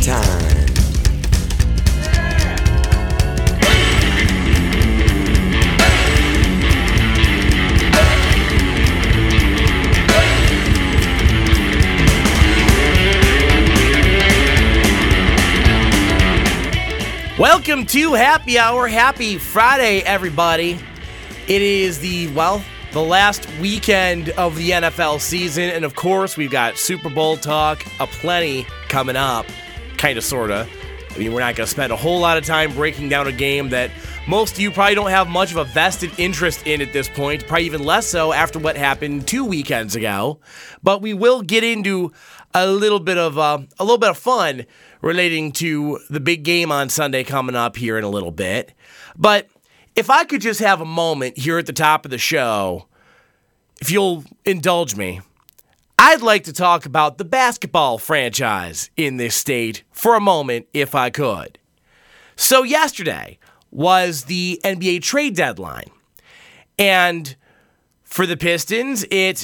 time. Welcome to Happy Hour. Happy Friday, everybody. It is the last weekend of the NFL season, and of course, we've got Super Bowl talk aplenty coming up, kind of, sort of. I mean, we're not going to spend a whole lot of time breaking down a game that most of you probably don't have much of a vested interest in at this point, probably even less so after what happened 2 weekends ago. But we will get into a little bit of fun relating to the big game on Sunday coming up here in a little bit. But if I could just have a moment here at the top of the show, if you'll indulge me, I'd like to talk about the basketball franchise in this state for a moment, if I could. So yesterday was the NBA trade deadline. And for the Pistons, it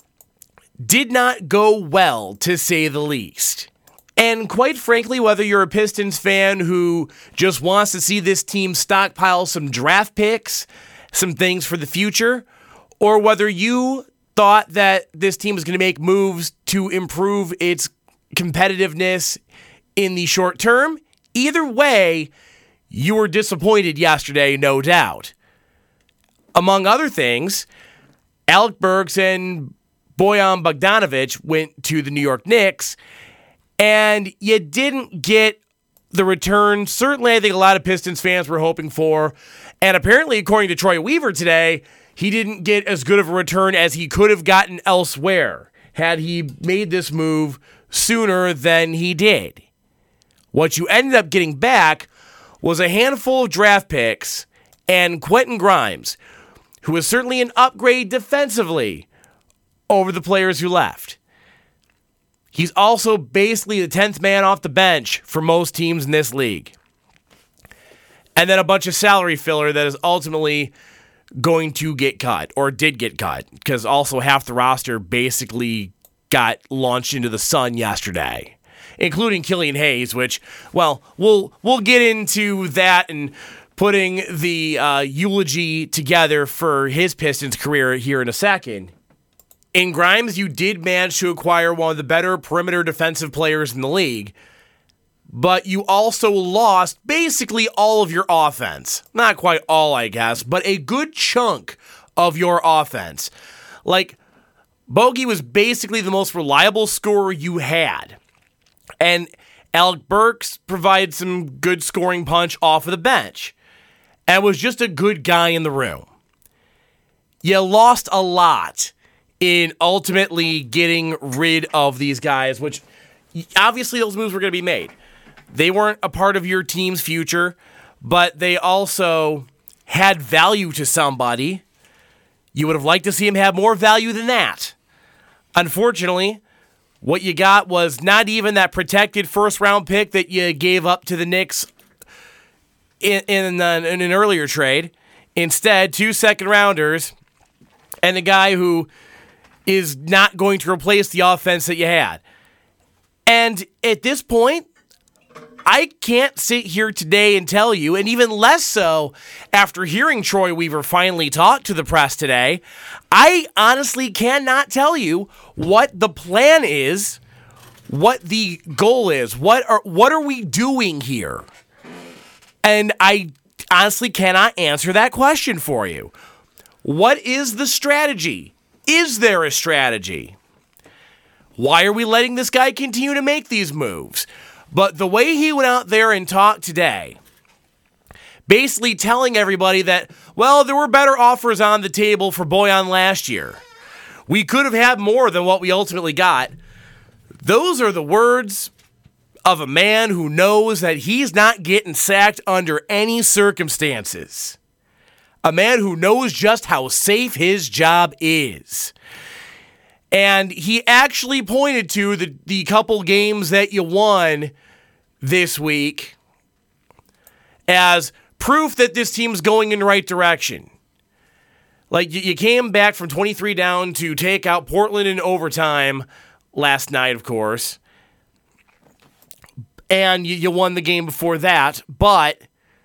did not go well, to say the least. And quite frankly, whether you're a Pistons fan who just wants to see this team stockpile some draft picks, some things for the future, or whether you thought that this team was going to make moves to improve its competitiveness in the short term, either way, you were disappointed yesterday, no doubt. Among other things, Alec Burks and Bojan Bogdanovic went to the New York Knicks, and you didn't get the return certainly I think a lot of Pistons fans were hoping for. And apparently, according to Troy Weaver today, he didn't get as good of a return as he could have gotten elsewhere had he made this move sooner than he did. What you ended up getting back was a handful of draft picks and Quentin Grimes, who was certainly an upgrade defensively over the players who left. He's also basically the 10th man off the bench for most teams in this league. And then a bunch of salary filler that is ultimately going to get cut, or did get cut, because also half the roster basically got launched into the sun yesterday, including Killian Hayes, which, well, we'll get into that and putting the eulogy together for his Pistons career here in a second. In Grimes, you did manage to acquire one of the better perimeter defensive players in the league, but you also lost basically all of your offense. Not quite all, I guess, but a good chunk of your offense. Like, Bogey was basically the most reliable scorer you had, and Alec Burks provided some good scoring punch off of the bench, and was just a good guy in the room. You lost a lot in ultimately getting rid of these guys, which obviously those moves were going to be made. They weren't a part of your team's future, but they also had value to somebody. You would have liked to see him have more value than that. Unfortunately, what you got was not even that protected first-round pick that you gave up to the Knicks in an earlier trade. Instead, 2 second-rounders and a guy who is not going to replace the offense that you had. And at this point, I can't sit here today and tell you, and even less so after hearing Troy Weaver finally talk to the press today, I honestly cannot tell you what the plan is, what the goal is, what are we doing here? And I honestly cannot answer that question for you. What is the strategy? Is there a strategy? Why are we letting this guy continue to make these moves? But the way he went out there and talked today, basically telling everybody that, well, there were better offers on the table for Bojan last year. We could have had more than what we ultimately got. Those are the words of a man who knows that he's not getting sacked under any circumstances. A man who knows just how safe his job is. And he actually pointed to the couple games that you won this week as proof that this team's going in the right direction. Like, you came back from 23 down to take out Portland in overtime last night, of course. and you won the game before that, but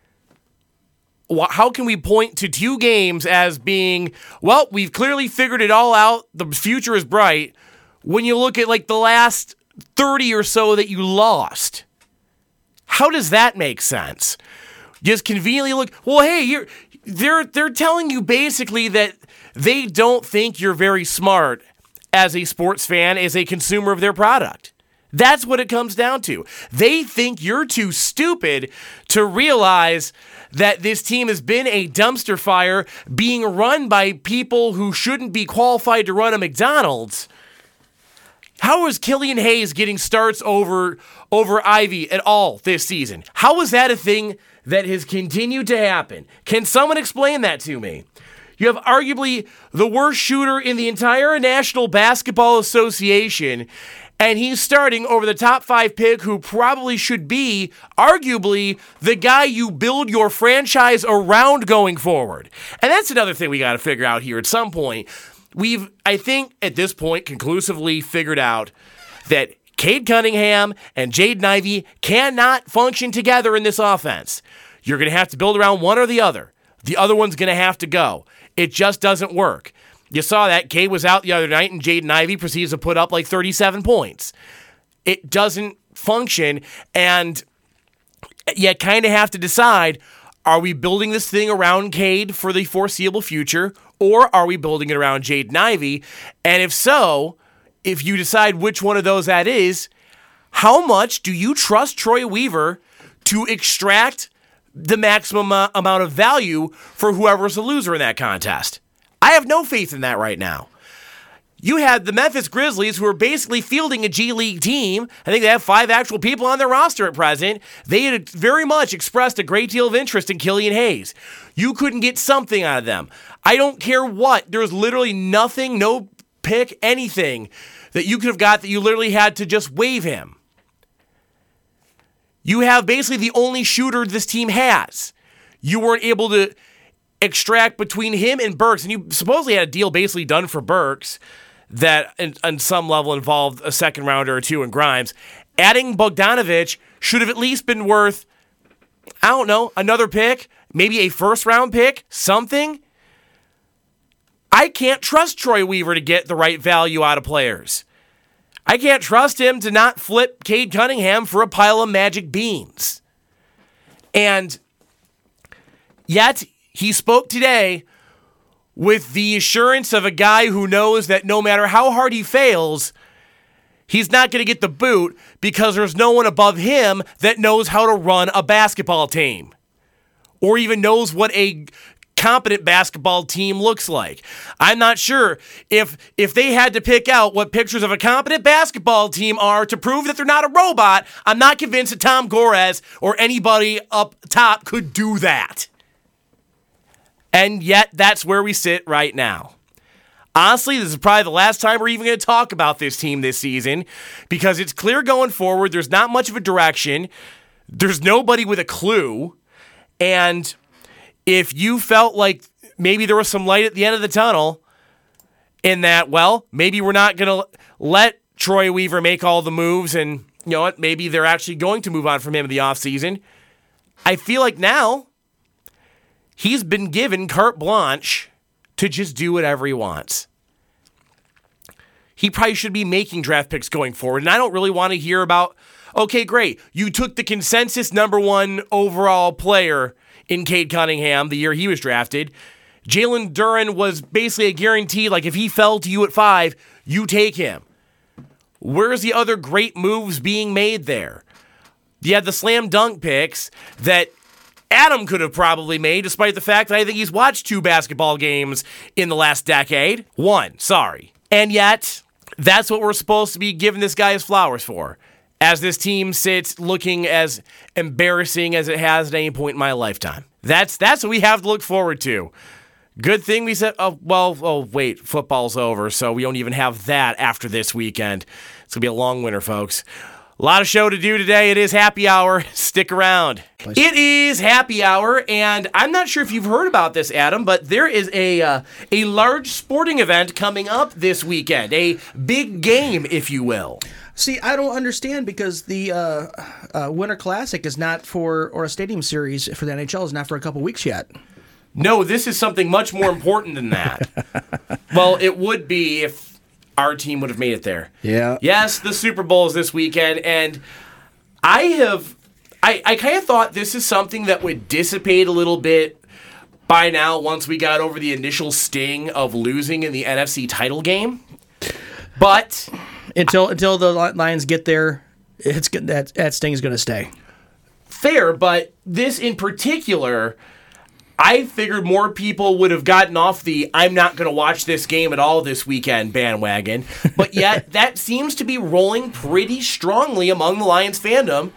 how can we point to 2 games as being, well, we've clearly figured it all out, the future is bright, when you look at like the last 30 or so that you lost? How does that make sense? Just conveniently look, well, hey, they're telling you basically that they don't think you're very smart as a sports fan, as a consumer of their product. That's what it comes down to. They think you're too stupid to realize that this team has been a dumpster fire being run by people who shouldn't be qualified to run a McDonald's. How is Killian Hayes getting starts over Ivy at all this season? How is that a thing that has continued to happen? Can someone explain that to me? You have arguably the worst shooter in the entire National Basketball Association, and he's starting over the top 5 pick who probably should be, arguably, the guy you build your franchise around going forward. And that's another thing we got to figure out here at some point. We've, I think, at this point, conclusively figured out that Cade Cunningham and Jaden Ivey cannot function together in this offense. You're going to have to build around one or the other. The other one's going to have to go. It just doesn't work. You saw that. Cade was out the other night, and Jaden Ivey proceeds to put up like 37 points. It doesn't function, and you kind of have to decide, are we building this thing around Cade for the foreseeable future, or are we building it around Jaden Ivey? And if so, if you decide which one of those that is, how much do you trust Troy Weaver to extract the maximum amount of value for whoever's the loser in that contest? I have no faith in that right now. You had the Memphis Grizzlies, who are basically fielding a G League team. I think they have 5 actual people on their roster at present. They had very much expressed a great deal of interest in Killian Hayes. You couldn't get something out of them. I don't care what. There was literally nothing, no pick, anything that you could have got that you literally had to just waive him. You have basically the only shooter this team has. You weren't able to extract between him and Burks, and you supposedly had a deal basically done for Burks that on some level involved a second rounder or 2 in Grimes. Adding Bogdanovich should have at least been worth, I don't know, another pick, maybe a first-round pick, something. I can't trust Troy Weaver to get the right value out of players. I can't trust him to not flip Cade Cunningham for a pile of magic beans. And yet, he spoke today with the assurance of a guy who knows that no matter how hard he fails, he's not going to get the boot because there's no one above him that knows how to run a basketball team or even knows what a competent basketball team looks like. I'm not sure if they had to pick out what pictures of a competent basketball team are to prove that they're not a robot. I'm not convinced that Tom Gores or anybody up top could do that. And yet, that's where we sit right now. Honestly, this is probably the last time we're even going to talk about this team this season because it's clear going forward. There's not much of a direction. There's nobody with a clue. And if you felt like maybe there was some light at the end of the tunnel in that, well, maybe we're not going to let Troy Weaver make all the moves and, you know what, maybe they're actually going to move on from him in the offseason. I feel like now he's been given carte blanche to just do whatever he wants. He probably should be making draft picks going forward. And I don't really want to hear about, okay, great, you took the consensus number 1 overall player in Cade Cunningham the year he was drafted. Jalen Duren was basically a guarantee, like if he fell to you at 5, you take him. Where's the other great moves being made there? You had the slam dunk picks that Adam could have probably made, despite the fact that I think he's watched 2 basketball games in the last decade. 1, sorry. And yet, that's what we're supposed to be giving this guy his flowers for, as this team sits looking as embarrassing as it has at any point in my lifetime. That's what we have to look forward to. Good thing we said, wait, football's over, so we don't even have that after this weekend. It's going to be a long winter, folks. A lot of show to do today. It is happy hour. Stick around. It is happy hour, and I'm not sure if you've heard about this, Adam, but there is a large sporting event coming up this weekend. A big game, if you will. See, I don't understand because the Winter Classic is not for, or a Stadium Series for the NHL is not for a couple weeks yet. No, this is something much more important than that. Well, it would be if our team would have made it there. Yeah. Yes, the Super Bowl is this weekend, and I kind of thought this is something that would dissipate a little bit by now once we got over the initial sting of losing in the NFC title game. But until the Lions get there, it's that sting is going to stay. Fair, but this in particular, I figured more people would have gotten off the I'm not going to watch this game at all this weekend bandwagon, but yet that seems to be rolling pretty strongly among the Lions fandom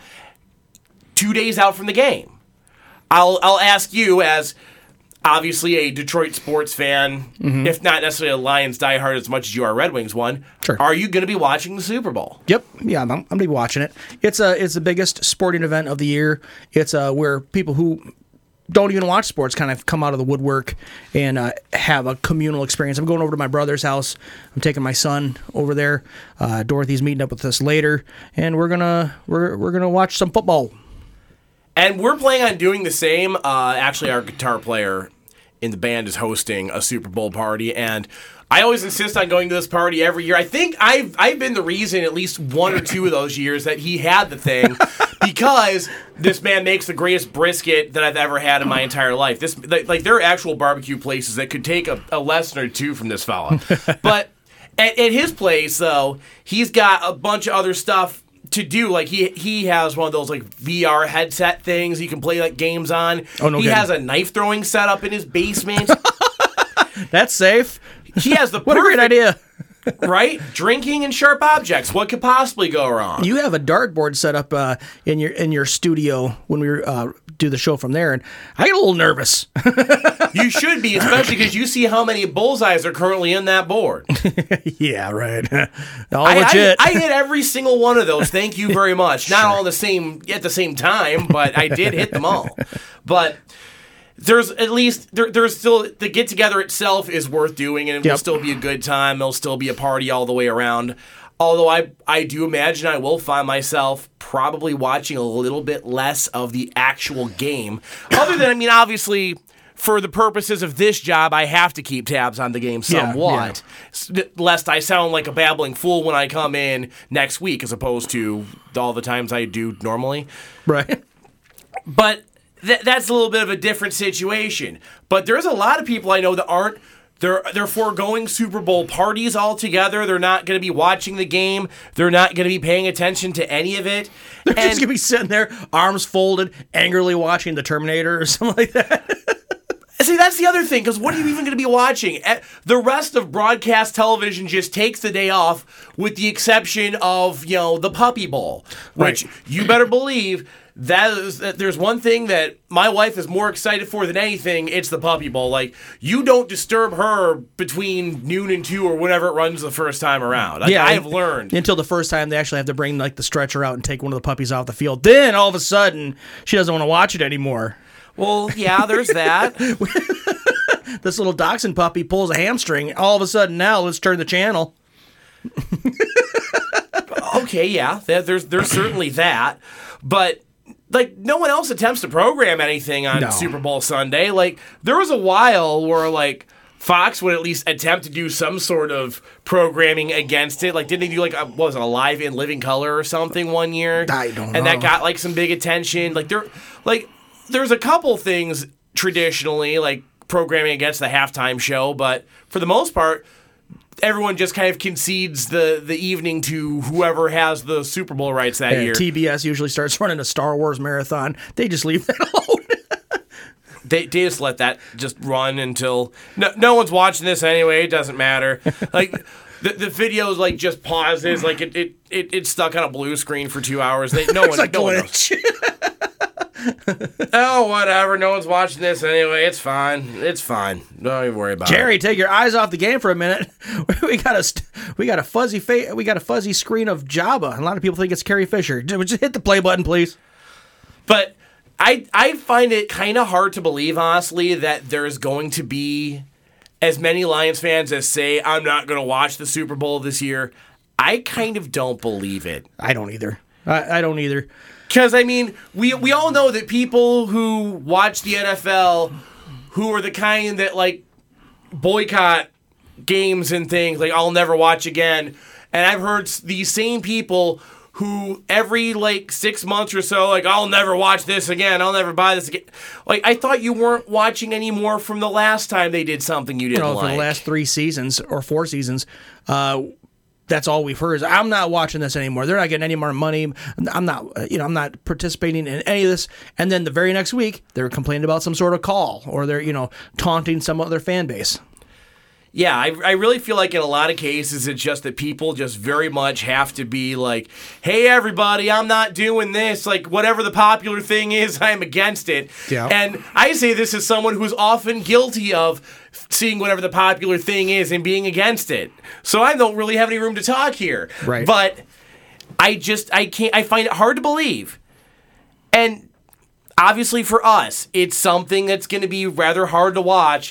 2 days out from the game. I'll ask you, as obviously a Detroit sports fan, if not necessarily a Lions diehard as much as you are a Red Wings one, sure. Are you going to be watching the Super Bowl? Yep. Yeah, I'm going to be watching it. It's the biggest sporting event of the year. It's where people who don't even watch sports kind of come out of the woodwork and have a communal experience. I'm going over to my brother's house. I'm taking my son over there. Dorothy's meeting up with us later, and we're gonna watch some football. And we're planning on doing the same. Actually, our guitar player in the band is hosting a Super Bowl party, and I always insist on going to this party every year. I think I've been the reason at least one or two of those years that he had the thing, because this man makes the greatest brisket that I've ever had in my entire life. There are actual barbecue places that could take a lesson or two from this fella. But at his place, though, he's got a bunch of other stuff to do. Like he has one of those like VR headset things you can play like games on. Oh, no he kidding. has a knife throwing setup in his basement. That's safe. He has the What a great idea. Right? Drinking and sharp objects. What could possibly go wrong? You have a dartboard set up in your studio when we do the show from there, and I get a little nervous. You should be, especially because you see how many bullseyes are currently in that board. Yeah, right. All legit. I hit every single one of those. Thank you very much. Not all at the same time, but I did hit them all. But there's at least there's still the get together itself is worth doing, and it will still be a good time. There'll still be a party all the way around. Although I do imagine I will find myself probably watching a little bit less of the actual game. Other than, I mean, obviously, for the purposes of this job, I have to keep tabs on the game somewhat, lest I sound like a babbling fool when I come in next week, as opposed to all the times I do normally. Right. But that's a little bit of a different situation. But there's a lot of people I know that aren't. They're foregoing Super Bowl parties altogether. They're not going to be watching the game. They're not going to be paying attention to any of it. They're just going to be sitting there, arms folded, angrily watching The Terminator or something like that. See, that's the other thing, because what are you even going to be watching? The rest of broadcast television just takes the day off, with the exception of, the Puppy Bowl, which you better believe that there's one thing that my wife is more excited for than anything. It's the Puppy Bowl. Like, you don't disturb her between noon and 2 or whenever it runs the first time around. I have learned. Until the first time they actually have to bring the stretcher out and take one of the puppies off the field. Then, all of a sudden, she doesn't want to watch it anymore. Well, yeah, there's that. This little dachshund puppy pulls a hamstring. All of a sudden, now let's turn the channel. Okay, yeah, there's certainly that, but no one else attempts to program anything on Super Bowl Sunday. There was a while where Fox would at least attempt to do some sort of programming against it. Didn't they do a Live in Living Color or something one year? I don't know. And that got some big attention. There's a couple things traditionally programming against the halftime show, but for the most part, everyone just kind of concedes the evening to whoever has the Super Bowl rights that year. TBS usually starts running a Star Wars marathon. They just leave that alone. They just let that just run until no one's watching this anyway. It doesn't matter. The video's just pauses. It's stuck on a blue screen for 2 hours. No one knows. Oh, whatever. No one's watching this anyway. It's fine. Don't even worry about it. Jerry, take your eyes off the game for a minute. We got a fuzzy screen of Jabba. A lot of people think it's Carrie Fisher. Just hit the play button, please. But I find it kind of hard to believe, honestly, that there's going to be as many Lions fans as say, I'm not going to watch the Super Bowl this year. I kind of don't believe it. I don't either. I don't either. Because, I mean, we all know that people who watch the NFL, who are the kind that, like, boycott games and things, like, I'll never watch again. And I've heard these same people who every, 6 months or so, like, I'll never watch this again, I'll never buy this again. Like, I thought you weren't watching anymore from the last time they did something you didn't like. For the last 3 seasons or 4 seasons, that's all we've heard is, I'm not watching this anymore. They're not getting any more money. I'm not participating in any of this. And then the very next week, they're complaining about some sort of call, or they're, taunting some other fan base. Yeah, I really feel like in a lot of cases, it's just that people just very much have to be like, hey, everybody, I'm not doing this. Like, whatever the popular thing is, I'm against it. Yeah. And I say this as someone who's often guilty of seeing whatever the popular thing is and being against it. So I don't really have any room to talk here. Right. But I find it hard to believe. And obviously for us, it's something that's going to be rather hard to watch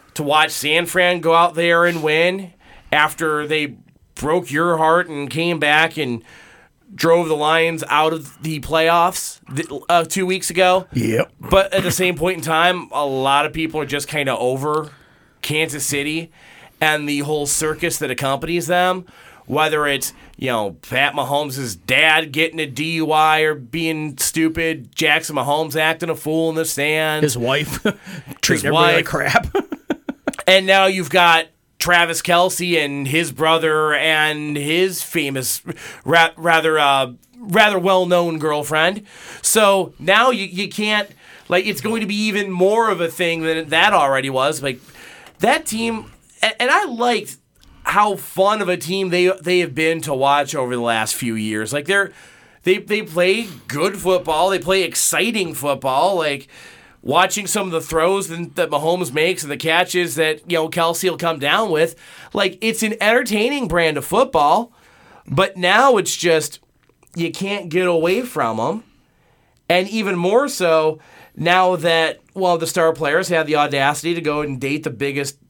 San Fran go out there and win after they broke your heart and came back and drove the Lions out of the playoffs 2 weeks ago. Yep. But at the same point in time, a lot of people are just kind of over Kansas City and the whole circus that accompanies them, whether it's, Pat Mahomes' dad getting a DUI or being stupid, Jackson Mahomes acting a fool in the stands. His wife treating everybody like crap. And now you've got Travis Kelce and his brother and his famous, rather well-known girlfriend. So now you can't, it's going to be even more of a thing than that already was. Like, that team, and I liked how fun of a team they have been to watch over the last few years. Like, they play good football. They play exciting football. Like, watching some of the throws that Mahomes makes and the catches that, Kelce will come down with, it's an entertaining brand of football, but now it's just, you can't get away from them. And even more so now that, the star players had the audacity to go and date the biggest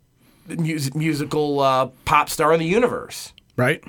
musical pop star in the universe. Right.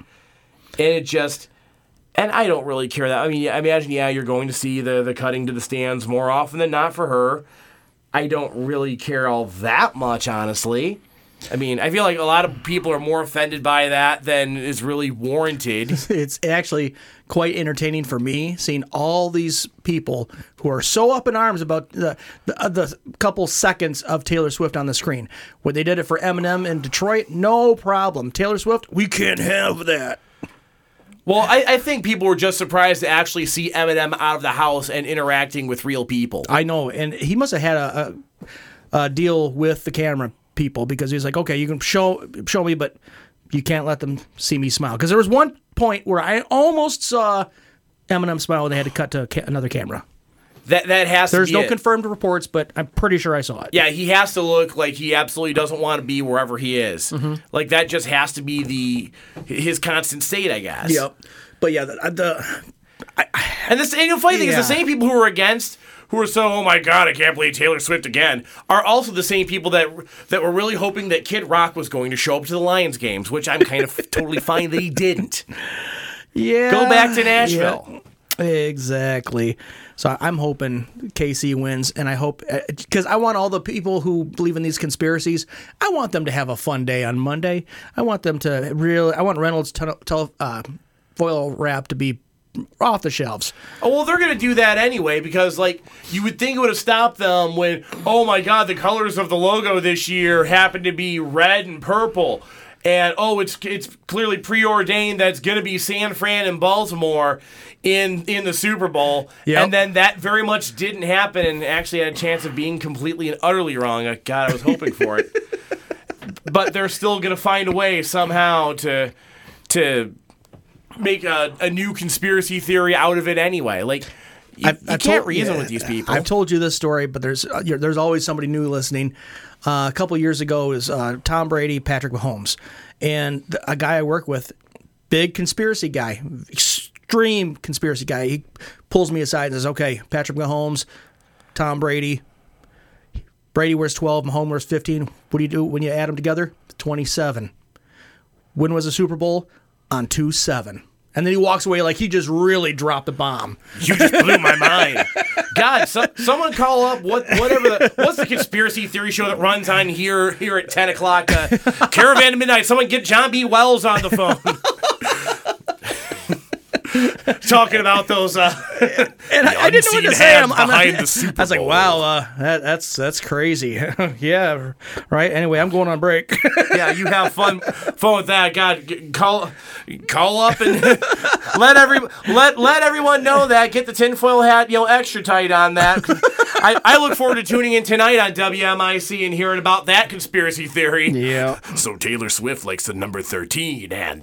And I don't really care that. I mean, I imagine, you're going to see the cutting to the stands more often than not for her. I don't really care all that much, honestly. I mean, I feel like a lot of people are more offended by that than is really warranted. It's actually quite entertaining for me, seeing all these people who are so up in arms about the couple seconds of Taylor Swift on the screen. When they did it for Eminem in Detroit, no problem. Taylor Swift, we can't have that. Well, I think people were just surprised to actually see Eminem out of the house and interacting with real people. I know, and he must have had a deal with the camera people, because he was like, okay, you can show me, but you can't let them see me smile. Because there was one point where I almost saw Eminem smile and they had to cut to another camera. That has There's to be no confirmed reports, but I'm pretty sure I saw it. Yeah, he has to look like he absolutely doesn't want to be wherever he is. Mm-hmm. Like, that just has to be his constant state, I guess. Yep. But yeah, and the funny thing is, the same people who are against, who are so, oh my God, I can't believe Taylor Swift again, are also the same people that were really hoping that Kid Rock was going to show up to the Lions games, which I'm kind of totally fine that he didn't. Yeah. Go back to Nashville. Yeah, exactly. So I'm hoping KC wins, and I hope, because I want all the people who believe in these conspiracies, I want them to have a fun day on Monday. I want them to I want Reynolds foil wrap to be off the shelves. Oh, well, they're going to do that anyway, because, you would think it would have stopped them when, oh my God, the colors of the logo this year happen to be red and purple. And, it's clearly preordained that it's going to be San Fran and Baltimore in the Super Bowl. Yep. And then that very much didn't happen and actually had a chance of being completely and utterly wrong. God, I was hoping for it. But they're still going to find a way somehow to make a new conspiracy theory out of it anyway. You can't reason with these people. I've told you this story, but there's always somebody new listening. A couple years ago, it was Tom Brady, Patrick Mahomes, and a guy I work with, big conspiracy guy, extreme conspiracy guy. He pulls me aside and says, okay, Patrick Mahomes, Tom Brady. Brady wears 12, Mahomes wears 15. What do you do when you add them together? 27. When was the Super Bowl? on 2-7. And then he walks away like he just really dropped the bomb. You just blew my mind. God, someone call up what's the conspiracy theory show that runs on here at 10 o'clock? Caravan to Midnight. Someone get John B. Wells on the phone. Talking about those, and I didn't know what to say. Behind the Super Bowl. I was like, "Wow, that's crazy." Yeah, right. Anyway, I'm going on break. Yeah, you have fun with that. God, call up and let everyone know that. Get the tinfoil hat, extra tight on that. I look forward to tuning in tonight on WMIC and hearing about that conspiracy theory. Yeah. So Taylor Swift likes the number 13 and.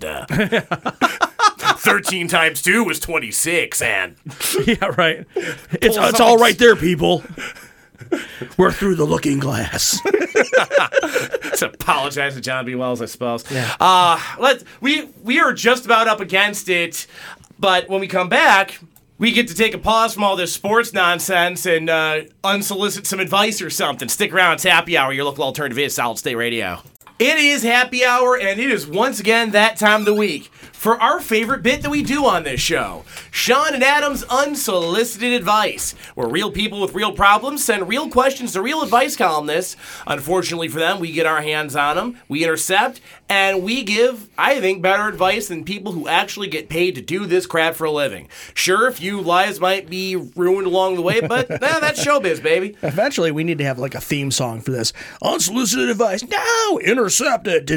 13 times 2 was 26, and... Yeah, right. It's all right there, people. We're through the looking glass. Let's apologize to John B. Wells, I suppose. Yeah. We are just about up against it, but when we come back, we get to take a pause from all this sports nonsense and unsolicit some advice or something. Stick around. It's Happy Hour. Your local alternative is Solid State Radio. It is Happy Hour, and it is once again that time of the week for our favorite bit that we do on this show, Sean and Adam's Unsolicited Advice, where real people with real problems send real questions to real advice columnists. Unfortunately for them, we get our hands on them, we intercept, and we give, I think, better advice than people who actually get paid to do this crap for a living. Sure, a few lives might be ruined along the way, but that's showbiz, baby. Eventually, we need to have like a theme song for this. Unsolicited advice. No, intercepted.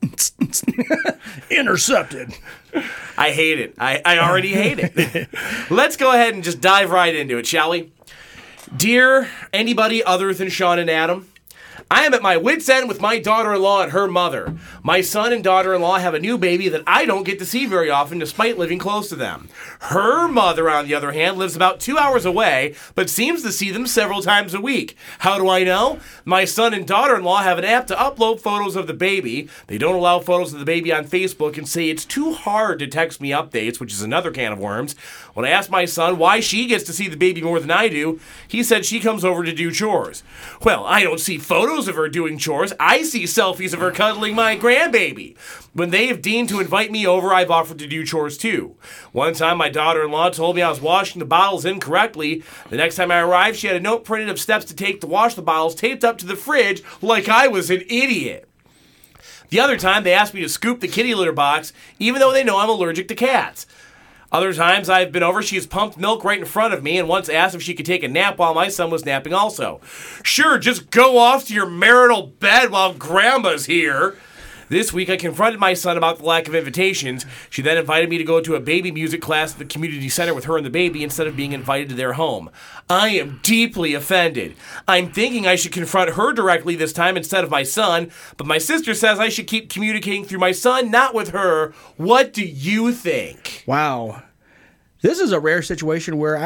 Intercepted. I hate it. I already hate it. Let's go ahead and just dive right into it, shall we? Dear anybody other than Sean and Adam, I am at my wit's end with my daughter-in-law and her mother. My son and daughter-in-law have a new baby that I don't get to see very often despite living close to them. Her mother, on the other hand, lives about 2 hours away, but seems to see them several times a week. How do I know? My son and daughter-in-law have an app to upload photos of the baby. They don't allow photos of the baby on Facebook and say it's too hard to text me updates, which is another can of worms. When I asked my son why she gets to see the baby more than I do, he said she comes over to do chores. Well, I don't see photos of her doing chores. I see selfies of her cuddling my grandbaby. When they have deigned to invite me over, I've offered to do chores too. One time, my daughter-in-law told me I was washing the bottles incorrectly. The next time I arrived, she had a note printed of steps to take to wash the bottles taped up to the fridge like I was an idiot. The other time, they asked me to scoop the kitty litter box, even though they know I'm allergic to cats. Other times I've been over, she has pumped milk right in front of me and once asked if she could take a nap while my son was napping also. Sure, just go off to your marital bed while Grandma's here. This week I confronted my son about the lack of invitations. She then invited me to go to a baby music class at the community center with her and the baby instead of being invited to their home. I am deeply offended. I'm thinking I should confront her directly this time instead of my son, but my sister says I should keep communicating through my son, not with her. What do you think? Wow. This is a rare situation where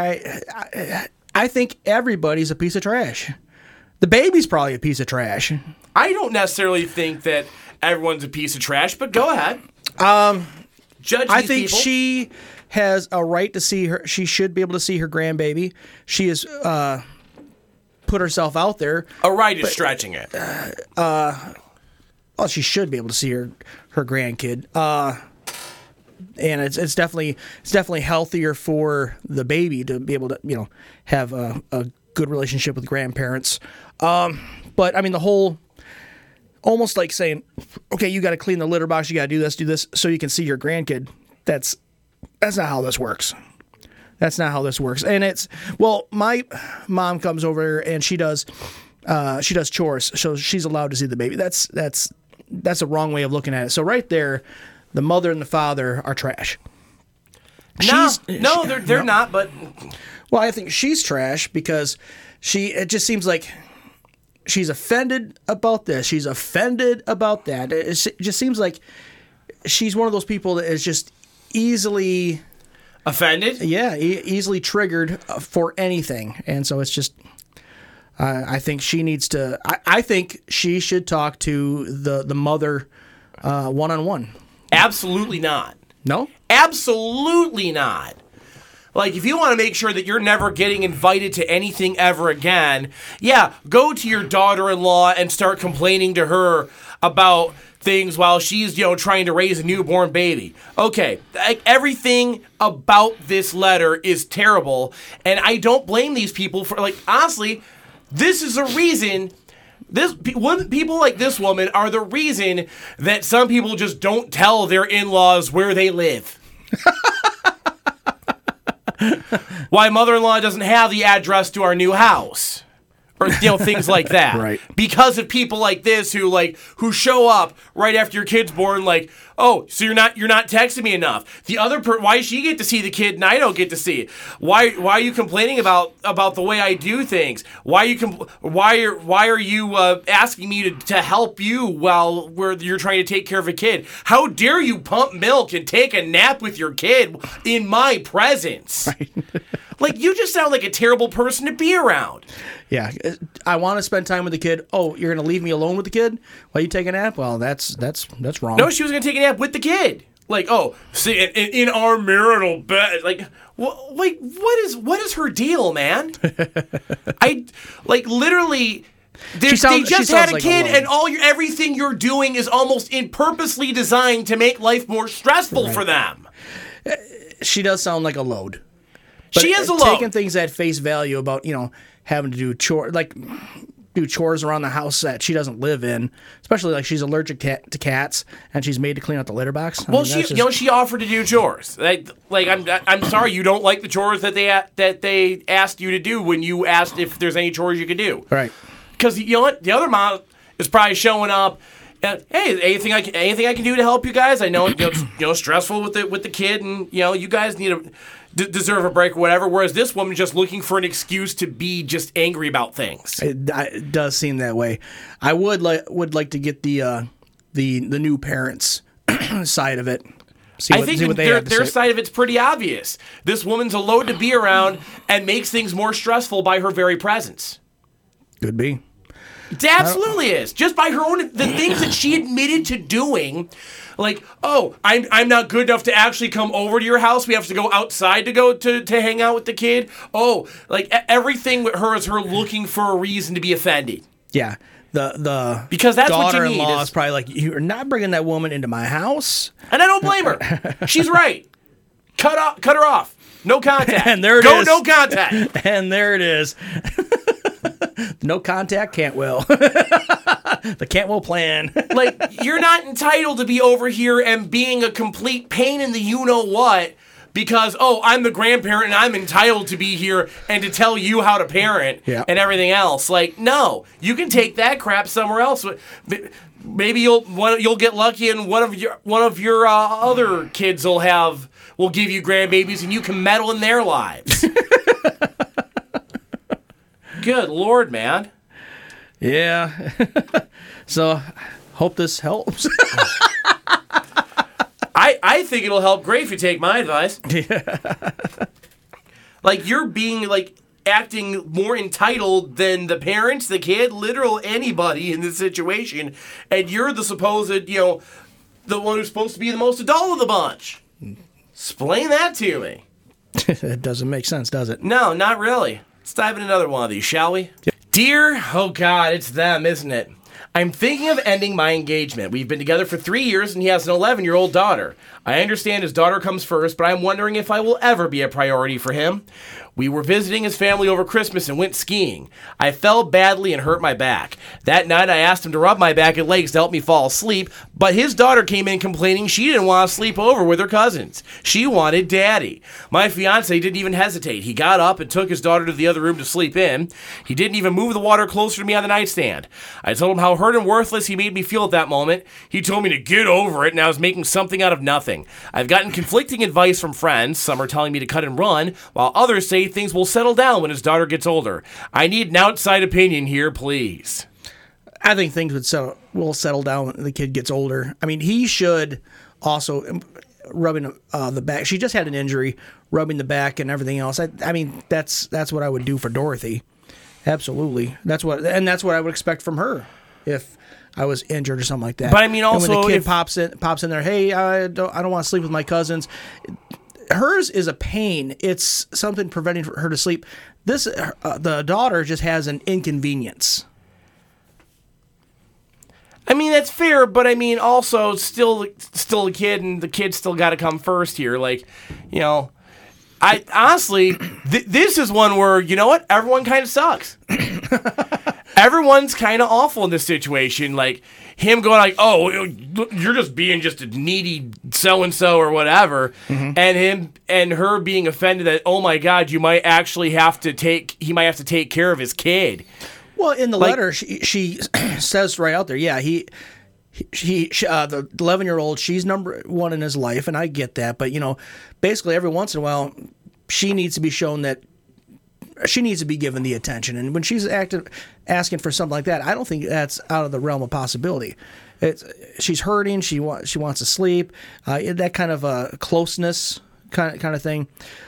I think everybody's a piece of trash. The baby's probably a piece of trash. I don't necessarily think that everyone's a piece of trash, but go ahead. Judge I these think people. she has a right to see her. She should be able to see her grandbaby. She has put herself out there. A right is stretching it. Well, she should be able to see her grandkid. And it's definitely healthier for the baby to be able to have a good relationship with grandparents. But I mean the whole. Almost like saying, okay, you got to clean the litter box, you got to do this, so you can see your grandkid. That's not how this works. That's not how this works. And my mom comes over and she does chores, so she's allowed to see the baby. That's a wrong way of looking at it. So right there, the mother and the father are trash. They're not. But well, I think she's trash because it just seems like. She's offended about this. She's offended about that. It just seems like she's one of those people that is just easily... Offended? Yeah, easily triggered for anything. And so it's just... I think she needs to... I think she should talk to the mother one-on-one. Absolutely not. No? Absolutely not. Like, if you want to make sure that you're never getting invited to anything ever again, yeah, go to your daughter-in-law and start complaining to her about things while she's, trying to raise a newborn baby. Okay, everything about this letter is terrible, and I don't blame these people for, honestly, this is a reason. People like this woman are the reason that some people just don't tell their in-laws where they live. Why mother-in-law doesn't have the address to our new house, or things like that. Right. Because of people like this who show up right after your kid's born, oh, so you're not texting me enough. The other why does she get to see the kid and I don't get to see it? Why are you complaining about the way I do things? Why are you asking me to help you while you're trying to take care of a kid? How dare you pump milk and take a nap with your kid in my presence? Right. You just sound like a terrible person to be around. Yeah, I want to spend time with the kid. Oh, you're going to leave me alone with the kid while you take a nap? Well, that's wrong. No, she was going to take a nap with the kid. See, in our marital bed. What is her deal, man? Literally. They just had a kid, and everything you're doing is almost purposely designed to make life more stressful for them. She does sound like a load. But she is a load. Taking things at face value about having to do chores around the house that she doesn't live in, especially she's allergic to cats and she's made to clean out the litter box. She offered to do chores. I'm sorry, you don't like the chores that they asked you to do when you asked if there's any chores you could do. Right. Because you know what, the other mom is probably showing up. Hey, anything I can do to help you guys? I know it's stressful with the kid, and you guys need deserve a break or whatever. Whereas this woman just looking for an excuse to be just angry about things. It does seem that way. I would like to get the new parents' side of it. I think their side of it's pretty obvious. This woman's a load to be around and makes things more stressful by her very presence. Could be. It absolutely is. Just by her own, the things that she admitted to doing, I'm not good enough to actually come over to your house. We have to go outside to go to hang out with the kid. Everything with her is her looking for a reason to be offended. Yeah. The because that's what you need. Daughter-in-law is probably you're not bringing that woman into my house. And I don't blame her. She's right. Cut her off. No contact. And there it is. No contact. And there it is. No contact, can't will. The can't will plan. You're not entitled to be over here and being a complete pain in the you-know-what because, I'm the grandparent and I'm entitled to be here and to tell you how to parent and everything else. No, you can take that crap somewhere else. Maybe you'll get lucky and one of your other kids will give you grandbabies and you can meddle in their lives. Good Lord, man. Yeah. So, hope this helps. I think it'll help great if you take my advice. Yeah. You're being, acting more entitled than the parents, the kid, literal anybody in this situation, and you're the supposed, the one who's supposed to be the most adult of the bunch. Explain that to me. It doesn't make sense, does it? No, not really. Let's dive in another one of these, shall we? Yep. Dear, oh God, it's them, isn't it? I'm thinking of ending my engagement. We've been together for 3 years and he has an 11-year-old daughter. I understand his daughter comes first, but I'm wondering if I will ever be a priority for him. We were visiting his family over Christmas and went skiing. I fell badly and hurt my back. That night I asked him to rub my back and legs to help me fall asleep, but his daughter came in complaining she didn't want to sleep over with her cousins. She wanted daddy. My fiance didn't even hesitate. He got up and took his daughter to the other room to sleep in. He didn't even move the water closer to me on the nightstand. I told him how hurt and worthless he made me feel at that moment. He told me to get over it and I was making something out of nothing. I've gotten conflicting advice from friends. Some are telling me to cut and run, while others say things will settle down when his daughter gets older. I need an outside opinion here, please. I think things will settle down when the kid gets older. I mean, he should also rubbing the back. She just had an injury, rubbing the back and everything else. I mean, that's what I would do for Dorothy. Absolutely, that's what I would expect from her if I was injured or something like that. But I mean, also and when the kid pops in there, hey, I don't want to sleep with my cousins. hers is a pain. It's something preventing her to sleep. This the daughter just has an inconvenience. I mean, that's fair, but I mean, also still a kid, and the kid's still got to come first here. Like, I honestly, this is one where, you know what? Everyone kind of sucks. Everyone's kind of awful in this situation. Like, him going like, oh, you're just being just a needy so-and-so or whatever. Mm-hmm. And him and her being offended that, oh my God, he might have to take care of his kid. Well, in the letter, she says right out there, yeah, the 11-year-old, she's number one in his life, and I get that. But, basically every once in a while, she needs to be shown that she needs to be given the attention. And when she's asking for something like that, I don't think that's out of the realm of possibility. She's hurting. She wants to sleep. That kind of a closeness kind of thing.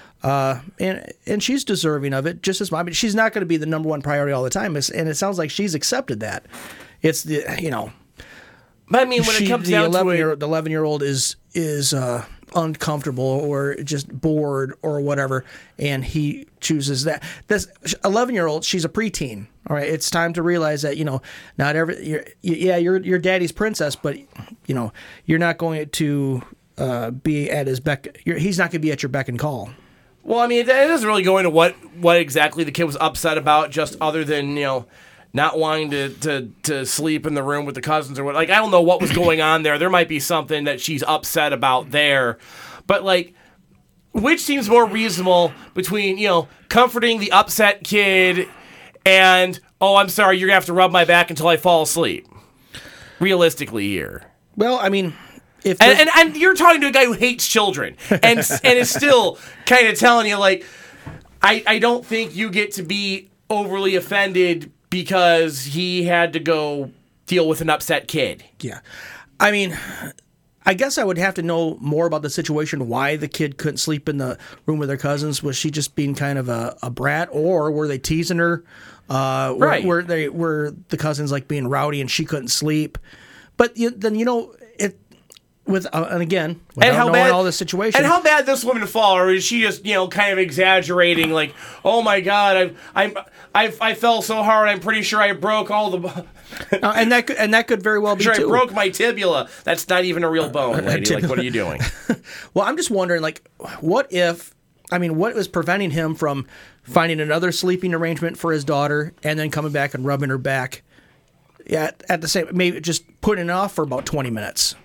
And she's deserving of it just as much. I mean, she's not going to be the number one priority all the time, and it sounds like she's accepted that. It's the But I mean, when it comes down to it, the 11-year-old is uncomfortable or just bored or whatever, and he chooses that. This 11-year-old, she's a preteen. All right, it's time to realize that not you're daddy's princess, but you're not going to be at his beck. He's not going to be at your beck and call. Well, I mean, it doesn't really go into what exactly the kid was upset about, just other than, not wanting to sleep in the room with the cousins or what. Like, I don't know what was going on there. There might be something that she's upset about there. But, like, which seems more reasonable between, comforting the upset kid and, oh, I'm sorry, you're going to have to rub my back until I fall asleep. Realistically here. Well, I mean... And you're talking to a guy who hates children and is still kind of telling you, like, I don't think you get to be overly offended because he had to go deal with an upset kid. Yeah. I mean, I guess I would have to know more about the situation, why the kid couldn't sleep in the room with her cousins. Was she just being kind of a brat, or were they teasing her? Right. Were the cousins like being rowdy and she couldn't sleep? But then, it... and again, without knowing all the situation. And how bad this woman fall, or is she just, kind of exaggerating, like, oh my God, I fell so hard, I'm pretty sure I broke all the... and that could very well be, too. I broke my tibia. That's not even a real bone, lady. Like, what are you doing? Well, I'm just wondering, like, what was preventing him from finding another sleeping arrangement for his daughter and then coming back and rubbing her back at the same... Maybe just putting it off for about 20 minutes.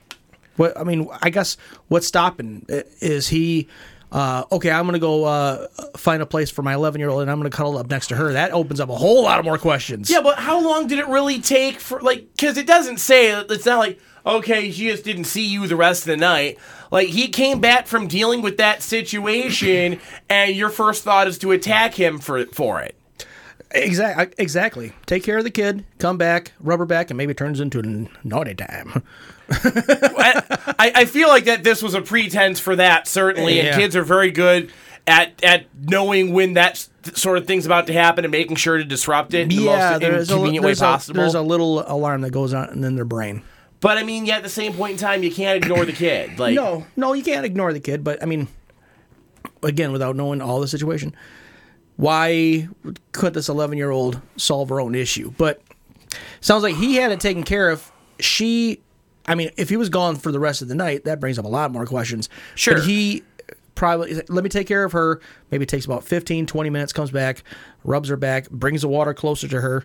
I guess what's stopping is he, okay, I'm going to go find a place for my 11-year-old and I'm going to cuddle up next to her. That opens up a whole lot of more questions. Yeah, but how long did it really take for, like, because it doesn't say, it's not like, okay, she just didn't see you the rest of the night. Like, he came back from dealing with that situation and your first thought is to attack him for it. Exactly. Take care of the kid, come back, rub her back, and maybe it turns into a naughty time. I feel like that this was a pretense for that, certainly, yeah. And kids are very good at knowing when that sort of thing's about to happen and making sure to disrupt it in the most inconvenient way possible. There's a little alarm that goes on in their brain. But, I mean, at the same point in time, you can't ignore the kid. Like, No, you can't ignore the kid, but, I mean, again, without knowing all the situation, why couldn't this 11-year-old solve her own issue? But sounds like he had it taken care of. If he was gone for the rest of the night, that brings up a lot more questions. Sure. But he probably, let me take care of her. Maybe it takes about 15, 20 minutes, comes back, rubs her back, brings the water closer to her.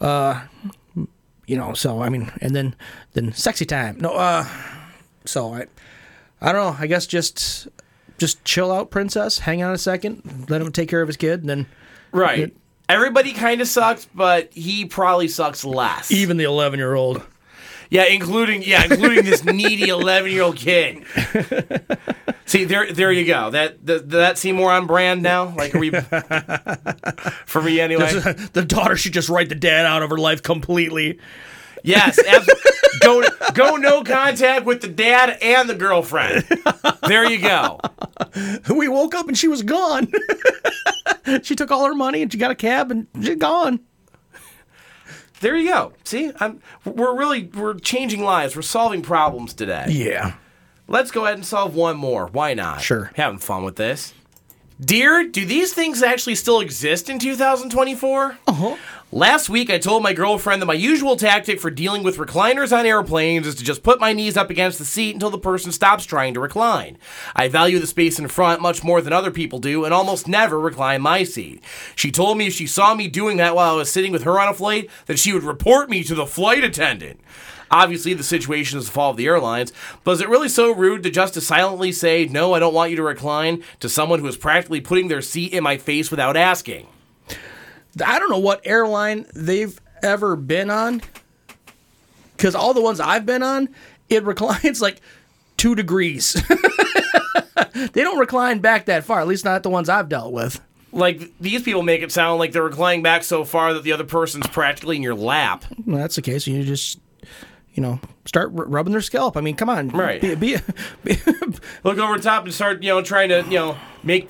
And then sexy time. So I don't know. I guess just chill out, princess. Hang on a second. Let him take care of his kid, and then... Right. Everybody kind of sucks, but he probably sucks less. Even the 11-year-old. Yeah, including this needy 11-year-old kid. See, there you go. Does that seem more on brand now? Like, are we... For me, anyway. The daughter should just write the dad out of her life completely. Yes, go no contact with the dad and the girlfriend. There you go. We woke up and she was gone. She took all her money and she got a cab and she's gone. There you go. See, we're changing lives. We're solving problems today. Yeah. Let's go ahead and solve one more. Why not? Sure. Having fun with this. Dear, do these things actually still exist in 2024? Uh-huh. Last week, I told my girlfriend that my usual tactic for dealing with recliners on airplanes is to just put my knees up against the seat until the person stops trying to recline. I value the space in front much more than other people do and almost never recline my seat. She told me if she saw me doing that while I was sitting with her on a flight, that she would report me to the flight attendant. Obviously, the situation is the fault of the airlines, but is it really so rude to just to silently say, no, I don't want you to recline, to someone who is practically putting their seat in my face without asking? I don't know what airline they've ever been on, because all the ones I've been on, it reclines like 2 degrees. They don't recline back that far, at least not the ones I've dealt with. Like, these people make it sound like they're reclining back so far that the other person's practically in your lap. Well, that's the case. You just, start rubbing their scalp. I mean, come on. Right. Be Look over the top and start, trying to, make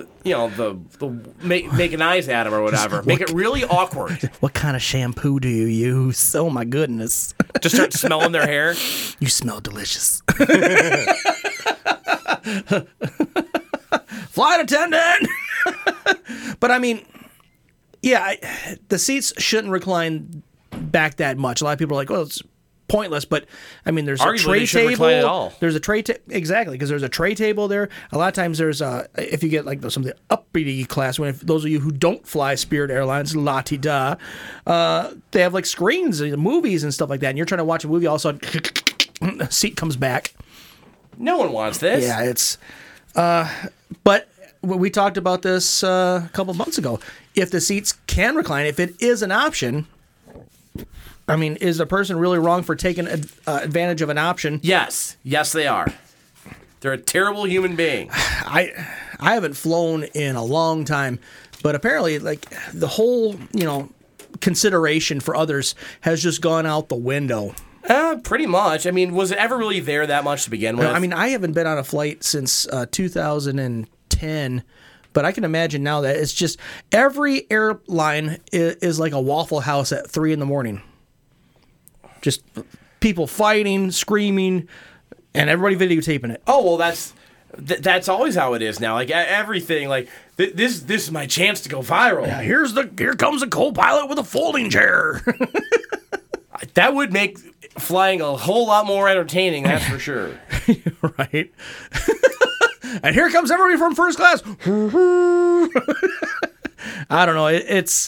make an eyes at him or whatever. Make it really awkward. What kind of shampoo do you use? Oh, my goodness. Just start smelling their hair. You smell delicious. Flight attendant! But, I mean, yeah, the seats shouldn't recline back that much. A lot of people are like, well, it's pointless, but I mean, there's arguably a tray they shouldn't table. recline at all. There's a tray exactly, because there's a tray table there. A lot of times there's if you get like some of the uppity class, when those of you who don't fly Spirit Airlines, la-ti-da, they have like screens and movies and stuff like that, and you're trying to watch a movie, all of a sudden the seat comes back. No one wants this. Yeah, it's but we talked about this a couple months ago. If the seats can recline, if it is an option, I mean, is a person really wrong for taking advantage of an option? Yes, they are. They're a terrible human being. I haven't flown in a long time, but apparently, like, the whole consideration for others has just gone out the window. Pretty much. I mean, was it ever really there that much to begin with? I mean, I haven't been on a flight since 2010. But I can imagine now that it's just every airline is like a Waffle House at 3 a.m. Just people fighting, screaming, and everybody videotaping it. Oh, well, that's always how it is now. Like, everything, like, this is my chance to go viral. Yeah, here comes a co-pilot with a folding chair. That would make flying a whole lot more entertaining, that's for sure. Right. And here comes everybody from first class. I don't know. It's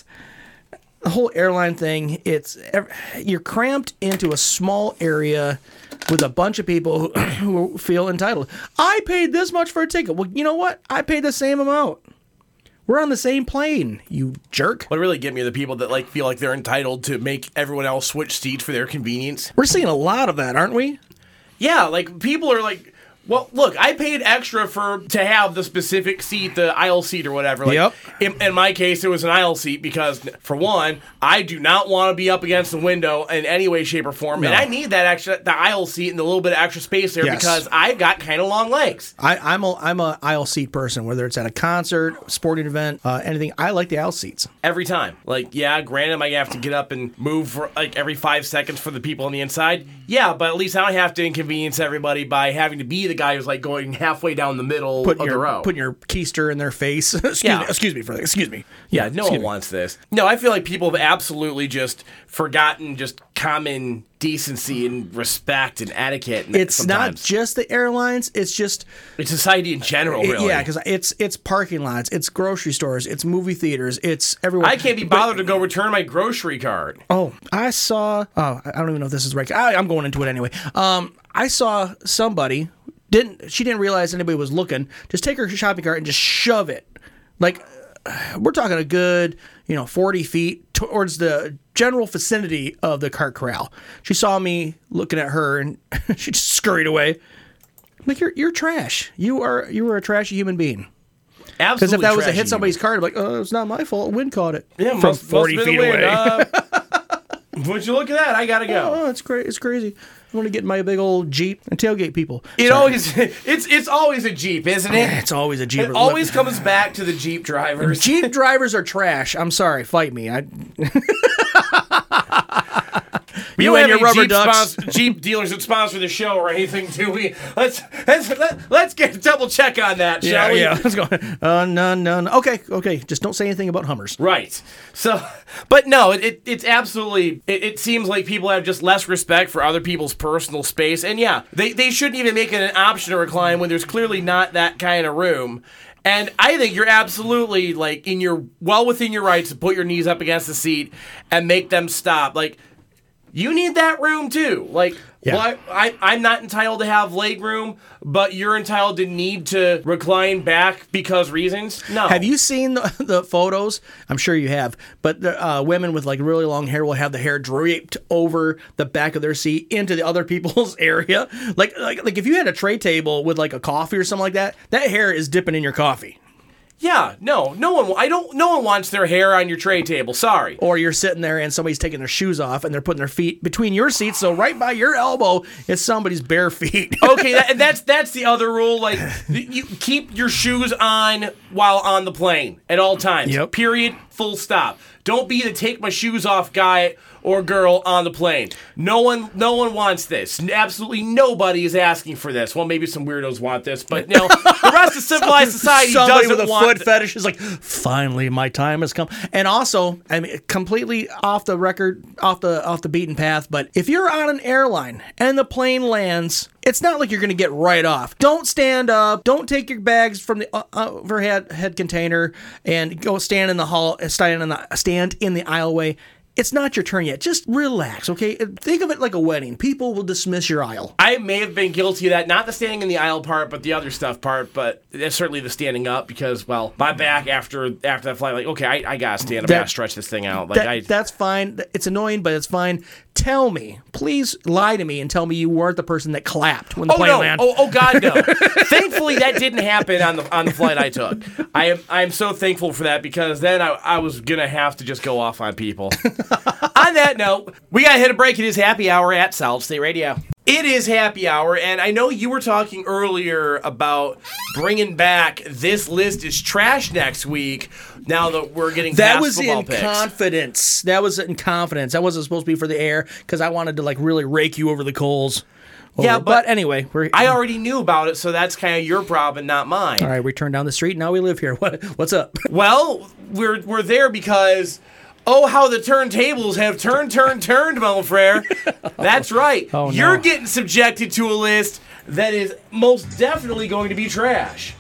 the whole airline thing. You're cramped into a small area with a bunch of people who feel entitled. I paid this much for a ticket. Well, you know what? I paid the same amount. We're on the same plane, you jerk. What really get me are the people that feel like they're entitled to make everyone else switch seats for their convenience. We're seeing a lot of that, aren't we? Yeah, like, people are like, well, look, I paid extra to have the specific seat, the aisle seat or whatever. Like, yep. In my case, it was an aisle seat because, for one, I do not want to be up against the window in any way, shape, or form. No. And I need the aisle seat and the little bit of extra space there because I've got kind of long legs. I'm a aisle seat person, whether it's at a concert, sporting event, anything. I like the aisle seats. Every time. Like, yeah, granted, I might have to get up and move for every 5 seconds for the people on the inside. Yeah, but at least I don't have to inconvenience everybody by having to be the guy who's going halfway down the middle of the row. Putting your keister in their face. Excuse me. Yeah, no one wants this. No, I feel like people have absolutely just forgotten just common decency and respect and etiquette. It's sometimes. not just the airlines. It's society in general, really. Yeah, because it's parking lots, it's grocery stores, it's movie theaters, it's everywhere. I can't be bothered to go return my grocery card. Oh, I don't even know if this is right. I'm going into it anyway. I saw somebody she didn't realize anybody was looking. Just take her shopping cart and just shove it. Like, we're talking a good 40 feet towards the general vicinity of the cart corral. She saw me looking at her and she just scurried away. I'm like, you're trash. You are a trashy human being. Absolutely. Because if that was to hit somebody's cart, I'm like, oh, it's not my fault. Wind caught it. Yeah, from 40 feet away. Would you look at that? I gotta go. Oh, it's great. It's crazy. I want to get in my big old Jeep and tailgate people. It's always a Jeep, isn't it? It's always a Jeep. It always comes back to the Jeep drivers. Jeep drivers are trash. I'm sorry. Fight me. We You don't and have your any rubber ducks. Jeep dealers that sponsor the show or anything, do we? Let's get a double check on that, shall we? Yeah. Let's go. No. Okay. Just don't say anything about Hummers. Right. So, but no, it's absolutely. It seems like people have just less respect for other people's personal space, and yeah, they shouldn't even make it an option to recline when there's clearly not that kind of room. And I think you're absolutely like well within your rights to put your knees up against the seat and make them stop. Like, you need that room too. Like, Yeah. well, I'm not entitled to have leg room, but you're entitled to need to recline back because reasons. No. Have you seen the photos? I'm sure you have. But the women with like really long hair will have the hair draped over the back of their seat into the other people's area. Like if you had a tray table with like a coffee or something like that, that hair is dipping in your coffee. Yeah, no one wants their hair on your tray table. Sorry. Or you're sitting there and somebody's taking their shoes off and they're putting their feet between your seats, so right by your elbow is somebody's bare feet. Okay, that's the other rule. Like, you keep your shoes on while on the plane at all times. Yep. Period. Full stop. Don't be the take my shoes off guy or girl on the plane. No one wants this. Absolutely nobody is asking for this. Well, maybe some weirdos want this, but the rest of civilized society Somebody doesn't with a want foot fetish is like, finally, my time has come. And also, I mean, completely off the record, off the beaten path. But if you're on an airline and the plane lands, it's not like you're going to get right off. Don't stand up. Don't take your bags from the overhead container and go stand in the hall. Stand in the aisleway. It's not your turn yet. Just relax, okay? Think of it like a wedding. People will dismiss your aisle. I may have been guilty of that, not the standing in the aisle part, but the other stuff part, but it's certainly the standing up because, well, my back after that flight, like, okay, I gotta stand up, I gotta stretch this thing out. Like, that's fine. It's annoying, but it's fine. Tell me, please lie to me and tell me you weren't the person that clapped when the plane landed. Oh God, no. Thankfully, that didn't happen on the flight I took. I am so thankful for that because then I was gonna have to just go off on people. On that note, we gotta hit a break. It is happy hour at Solid State Radio. It is happy hour, and I know you were talking earlier about bringing back This List is Trash next week. Now that we're getting That past was football in picks. confidence. That was in confidence. That wasn't supposed to be for the air because I wanted to like really rake you over the coals. Yeah, but anyway, I already knew about it, so that's kind of your problem, not mine. all right. We turned down the street. Now we live here. What's up? Well, we're there because how the turntables have turned, Monfrere. That's right. Oh, no. You're getting subjected to a list that is most definitely going to be trash.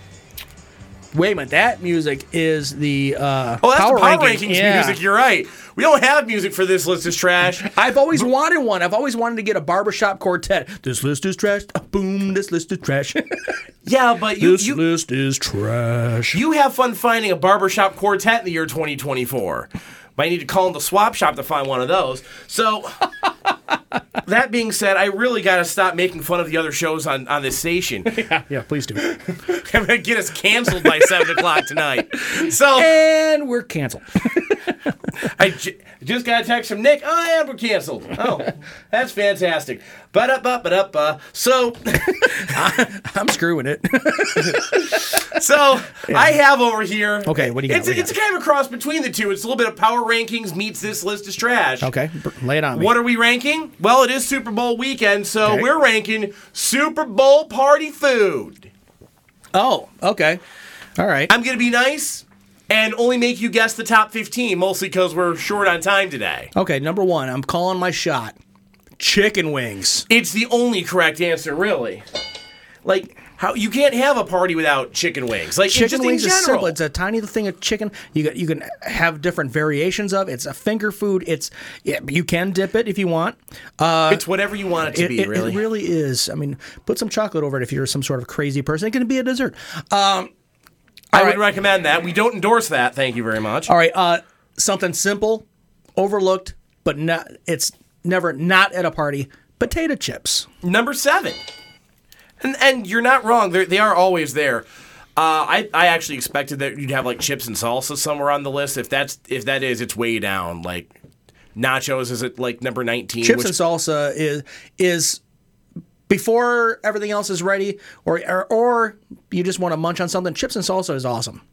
Wait a minute. That music is the That's power the Power rankings. Rankings Yeah. music. You're right. We don't have music for This List is Trash. I've always wanted one. I've always wanted to get a barbershop quartet. This list is trash. Boom. This list is trash. Yeah, but This list is trash. you have fun finding a barbershop quartet in the year 2024. Might need to call in the swap shop to find one of those. So, that being said, I really got to stop making fun of the other shows on this station. Yeah, please do. I'm going to get us canceled by 7 o'clock tonight. So, And we're canceled. I just got a text from Nick. Oh, yeah, we're canceled. Oh, that's fantastic. Ba-da-ba-ba-da-ba. So, I'm screwing it. I have over here. Okay, what do you got? It's kind of a cross between the two. It's a little bit of Power Rankings meets This List is Trash. Okay, lay it on me. What are we ranking? Well, it is Super Bowl weekend, so Okay. we're ranking Super Bowl party food. Oh, okay. All right. I'm going to be nice and only make you guess the top 15, mostly because we're short on time today. Okay, number one, I'm calling my shot. Chicken wings. It's the only correct answer, really. Like, how you can't have a party without chicken wings. Like, Chicken just wings in is general. simple. It's a tiny little thing of chicken. You can have different variations of. It's a finger food. You can dip it if you want. It's whatever you want it to be, really. It really is. I mean, put some chocolate over it if you're some sort of crazy person. It can be a dessert. I would recommend that. We don't endorse that. Thank you very much. All right, something simple, overlooked, but it's never not at a party. Potato chips. Number 7. And you're not wrong. They are always there. I actually expected that you'd have like chips and salsa somewhere on the list. If that is, it's way down. Like nachos is at like number 19. Chips and salsa is before everything else is ready, or you just want to munch on something. Chips and salsa is awesome.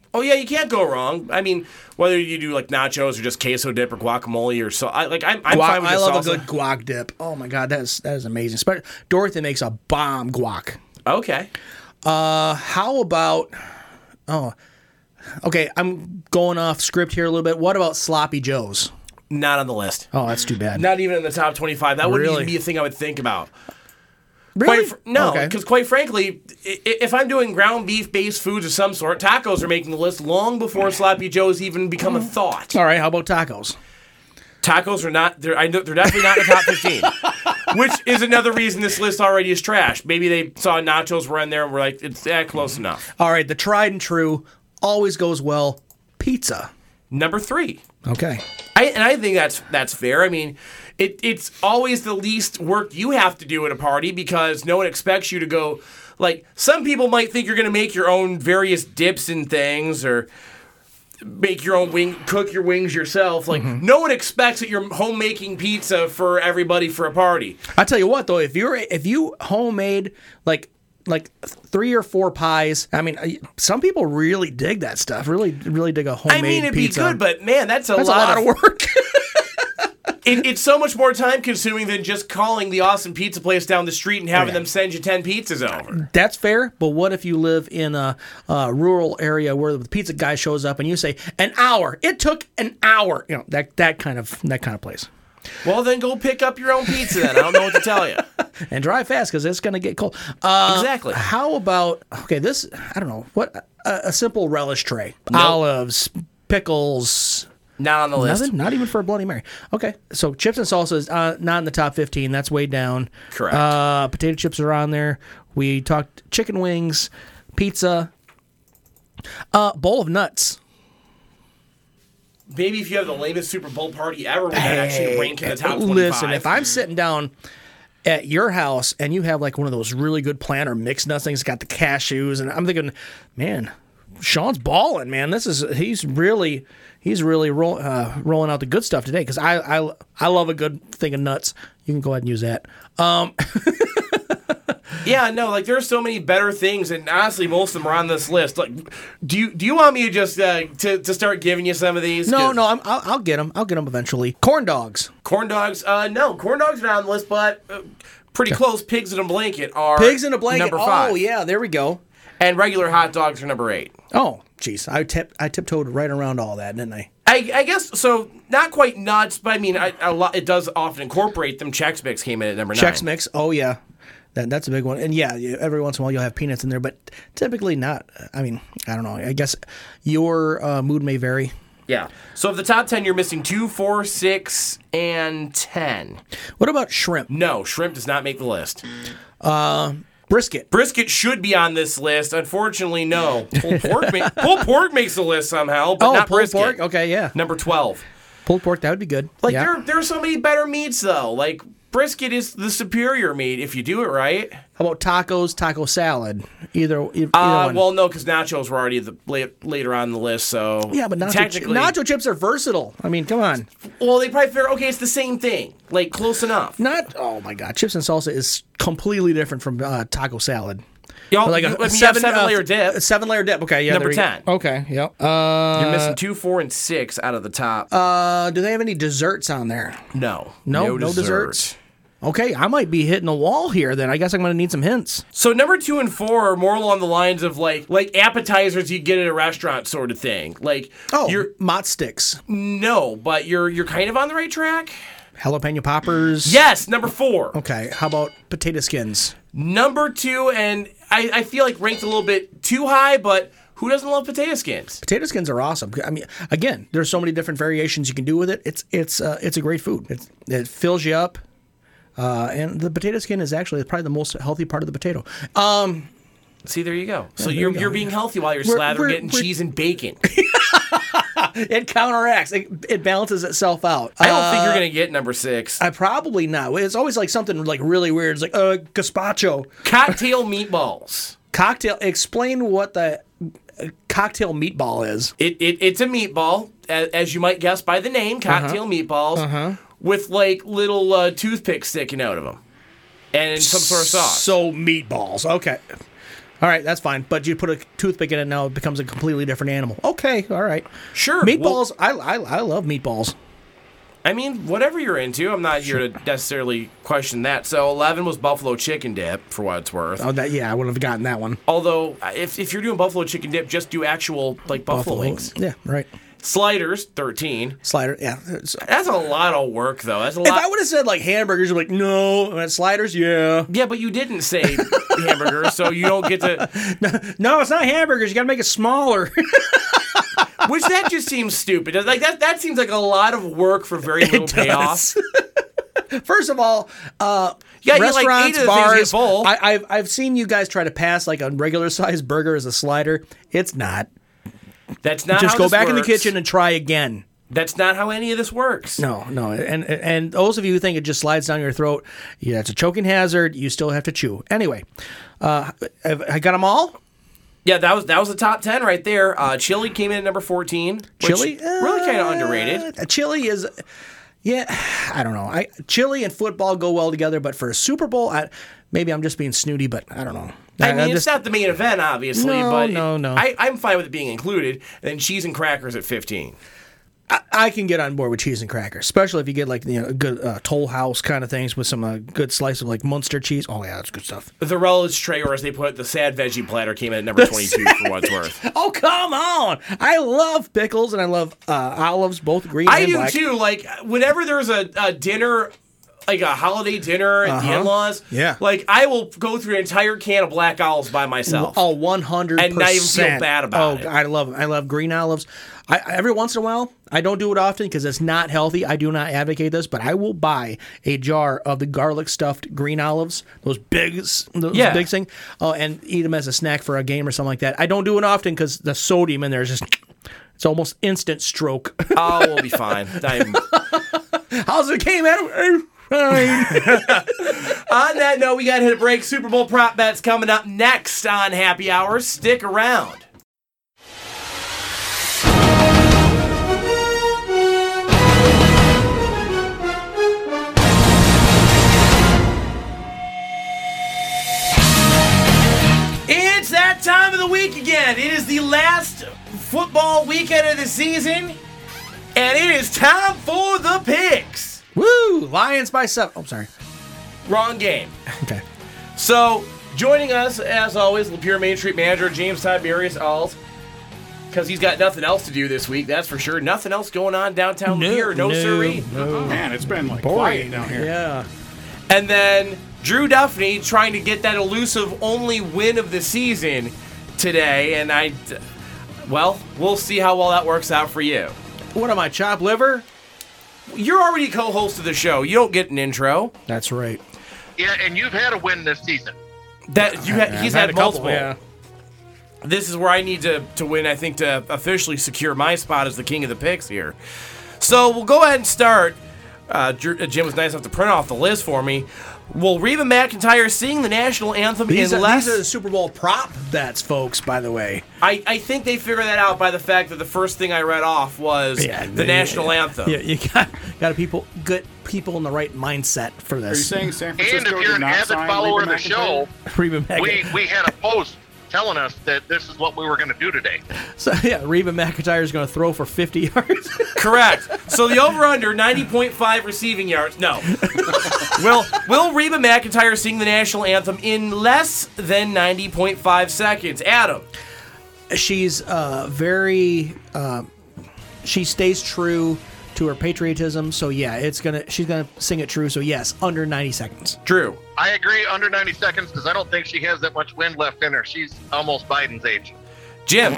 Oh yeah, you can't go wrong. I mean, whether you do like nachos or just queso dip or guacamole or so, I'm fine with I the love salsa. a good guac dip. Oh my god, that is amazing. Dorothy makes a bomb guac. Okay. How about? Oh, okay. I'm going off script here a little bit. What about sloppy joes? Not on the list. Oh, that's too bad. Not even in the top 25. That wouldn't Really? even be a thing I would think about. Really? No, Okay. because quite frankly, if I'm doing ground beef-based foods of some sort, tacos are making the list long before sloppy joes even become a thought. All right. How about tacos? Tacos are not. They're definitely not in the top 15. Which is another reason this list already is trash. Maybe they saw nachos were in there and were like, it's close enough. All right. The tried and true always goes well. Pizza. Number 3. Okay. I think that's fair. I mean, it's always the least work you have to do at a party because no one expects you to go. Like, some people might think you're going to make your own various dips and things or make your own cook your wings yourself. Like, no one expects that you're homemaking pizza for everybody for a party. I tell you what, though, if you homemade like 3 or 4 pies, I mean, some people really dig that stuff. Really dig a homemade pizza. I mean, it'd be good, but man, that's a That's lot a lot of work. It's so much more time consuming than just calling the awesome pizza place down the street and having Okay. them send you 10 pizzas over. That's fair, but what if you live in a rural area where the pizza guy shows up and you say an hour? It took an hour. You know, that kind of place. Well, then go pick up your own pizza then. I don't know what to tell you. And drive fast because it's going to get cold. Exactly. How about this? I don't know what a simple relish tray: olives, pickles. Not on the list. Nothing, not even for a Bloody Mary. Okay, so chips and salsa is not in the top 15. That's way down. Correct. Potato chips are on there. We talked chicken wings, pizza, bowl of nuts. Maybe if you have the lamest Super Bowl party ever, would that actually rank in the top 25? Listen, if I'm sitting down at your house and you have like one of those really good planter mixed nuts things, got the cashews, and I'm thinking, man, Sean's balling, man. He's really rolling out the good stuff today because I love a good thing of nuts. You can go ahead and use that. Yeah, no, like there are so many better things, and honestly, most of them are on this list. Like, do you want me to just to start giving you some of these? No, I'll get them. I'll get them eventually. Corn dogs. Corn dogs. No, corn dogs are not on the list, but pretty close. Pigs in a blanket are Pigs in a blanket. number 5. Oh yeah, there we go. And regular hot dogs are number 8. Oh, jeez, I tiptoed right around all that, didn't I? I guess so. Not quite nuts, but I mean, it does often incorporate them. Chex Mix came in at number 9. Chex Mix. Oh yeah. That's a big one. And yeah, every once in a while you'll have peanuts in there, but typically not. I mean, I don't know. I guess your mood may vary. Yeah. So of the top 10, you're missing 2, 4, 6, and 10. What about shrimp? No, shrimp does not make the list. Brisket. Brisket should be on this list. Unfortunately, no. Pulled pork makes the list somehow, but not pulled brisket. pork? Okay, yeah. Number 12. Pulled pork, that would be good. Like, yeah. there are so many better meats, though. Like, brisket is the superior meat if you do it right. How about tacos, taco salad? Either one. Well, no, because nachos were already later on the list, so... Yeah, but technically... nacho chips are versatile. I mean, come on. Well, they probably figure, okay, it's the same thing. Like, close enough. Oh my God. Chips and salsa is completely different from taco salad. Y'all, Like you have 7-layer dip. A 7-layer dip. Okay, yeah. Number 10. Okay, yep. You're missing 2, 4, and 6 out of the top. Do they have any desserts on there? No. No desserts. Okay, I might be hitting a wall here then. I guess I'm going to need some hints. So number 2 and 4 are more along the lines of like appetizers you get at a restaurant sort of thing. Like mott sticks. No, but you're kind of on the right track. Jalapeno poppers. Yes, number 4. Okay, how about potato skins? Number 2, and I feel like ranked a little bit too high, but who doesn't love potato skins? Potato skins are awesome. I mean, again, there's so many different variations you can do with it. It's a great food. It fills you up. And the potato skin is actually probably the most healthy part of the potato. See, there you go. So you you're go. being healthy while you're getting cheese and bacon. It counteracts. It balances itself out. I don't think you're going to get number 6. I probably not. It's always like something like really weird. It's like gazpacho. Cocktail meatballs. Cocktail. Explain what the cocktail meatball is. It's a meatball, as you might guess by the name, cocktail meatballs, with like little toothpicks sticking out of them, and some sort of sauce. So meatballs. Okay. All right, that's fine. But you put a toothpick in it now, it becomes a completely different animal. Okay, all right. Sure. Meatballs, I love meatballs. I mean, whatever you're into, I'm not here to necessarily question that. So 11 was buffalo chicken dip, for what it's worth. Oh, I wouldn't have gotten that one. Although, if you're doing buffalo chicken dip, just do actual, like, buffalo wings. Yeah, right. Sliders, 13. Slider, yeah. That's a lot of work, though. That's a If lot. I would have said, like, hamburgers, you're like, no. Sliders, yeah. Yeah, but you didn't say hamburgers, so you don't get to... No, it's not hamburgers. You got to make it smaller. Which that just seems stupid. Like that seems like a lot of work for very little payoff. First of all, Yeah, restaurants, like 8 of the things bars. get full. I've seen you guys try to pass like a regular sized burger as a slider. It's not. That's not Just how go this back in the works. kitchen and try again. That's not how any of this works. No, and those of you who think it just slides down your throat, yeah, it's a choking hazard. You still have to chew. Anyway, I got them all. Yeah, that was the top 10 right there. Chili came in at number 14. Which Chili, really kind of underrated. Chili is, yeah, I don't know. Chili and football go well together, but for a Super Bowl, maybe I'm just being snooty, but I don't know. I mean, it's not the main event, obviously, No, but no. I'm fine with it being included. And then cheese and crackers at 15. I can get on board with cheese and crackers, especially if you get like a good Toll House kind of things with some good slice of like Munster cheese. Oh yeah, that's good stuff. The relish tray, or as they put it, the sad veggie platter came in at number 22 for what it's worth. Oh come on! I love pickles and I love olives, both green and black. I do too. Like whenever there's a dinner, like a holiday dinner at the in-laws, Yeah. like I will go through an entire can of black olives by myself. Oh, 100%. And not even feel bad about it. I love them. I love green olives. Every once in a while, I don't do it often because it's not healthy. I do not advocate this, but I will buy a jar of the garlic stuffed green olives, those big things, and eat them as a snack for a game or something like that. I don't do it often because the sodium in there is it's almost instant stroke. Oh, we'll be fine. How's the game, Adam? Fine. On that note, we got to hit a break. Super Bowl prop bets coming up next on Happy Hour. Stick around. It's that time of the week again. It is the last football weekend of the season, and it is time for the picks. Woo! Lions by 7. Oh, sorry. Wrong game. Okay. So, joining us, as always, Lapeer Main Street manager James Tiberius Alls, because he's got nothing else to do this week, that's for sure. Nothing else going on downtown Lapeer. No siree. Man, it's been like quiet down here. Yeah. And then Drew Duffney trying to get that elusive only win of the season today, and we'll see how well that works out for you. What am I, chopped liver? You're already co-host of the show. You don't get an intro. That's right. Yeah, and you've had a win this season. He's had a multiple. couple, yeah. This is where I need to win, I think, to officially secure my spot as the king of the picks here. So we'll go ahead and start. Jim was nice enough to print off the list for me. Will Reba McEntire sing the national anthem These are unless... the Super Bowl prop bets, folks, by the way. I think they figured that out by the fact that the first thing I read off was the national anthem. Yeah, you got good people in the right mindset for Are you this. saying San And Francisco if you're did an not avid sign follower Reba of the McEntire? show, Reba McEntire. we had a post telling us that this is what we were going to do today. So yeah, Reba McEntire is going to throw for 50 yards. Correct. So the over-under, 90.5 receiving yards. No. Will Reba McEntire sing the national anthem in less than 90.5 seconds? Adam. She's she stays true to her patriotism. So yeah, she's gonna sing it true. So yes, under 90 seconds. Drew. I agree, under 90 seconds, because I don't think she has that much wind left in her. She's almost Biden's age. Jim.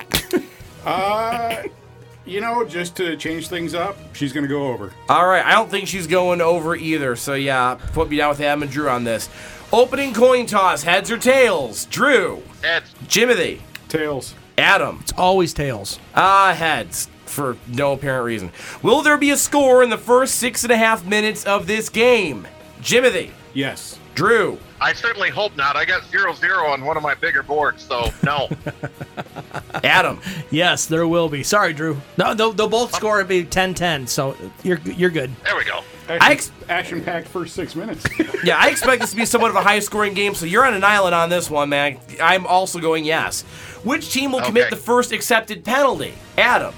Just to change things up, she's going to go over. All right. I don't think she's going over either. So yeah, put me down with Adam and Drew on this. Opening coin toss, heads or tails? Drew. Heads. Jimothy. Tails. Adam. It's always tails. Heads. For no apparent reason. Will there be a score in the first 6.5 minutes of this game? Jimothy. Yes. Drew. I certainly hope not. I got 0-0 on one of my bigger boards, so no. Adam. Yes, there will be. Sorry, Drew. No, they'll both score and be 10-10. So you're good. There we go. Action-packed first 6 minutes. Yeah, I expect this to be somewhat of a high-scoring game, so you're on an island on this one, man. I'm also going yes. Which team will commit Okay. the first accepted penalty? Adam.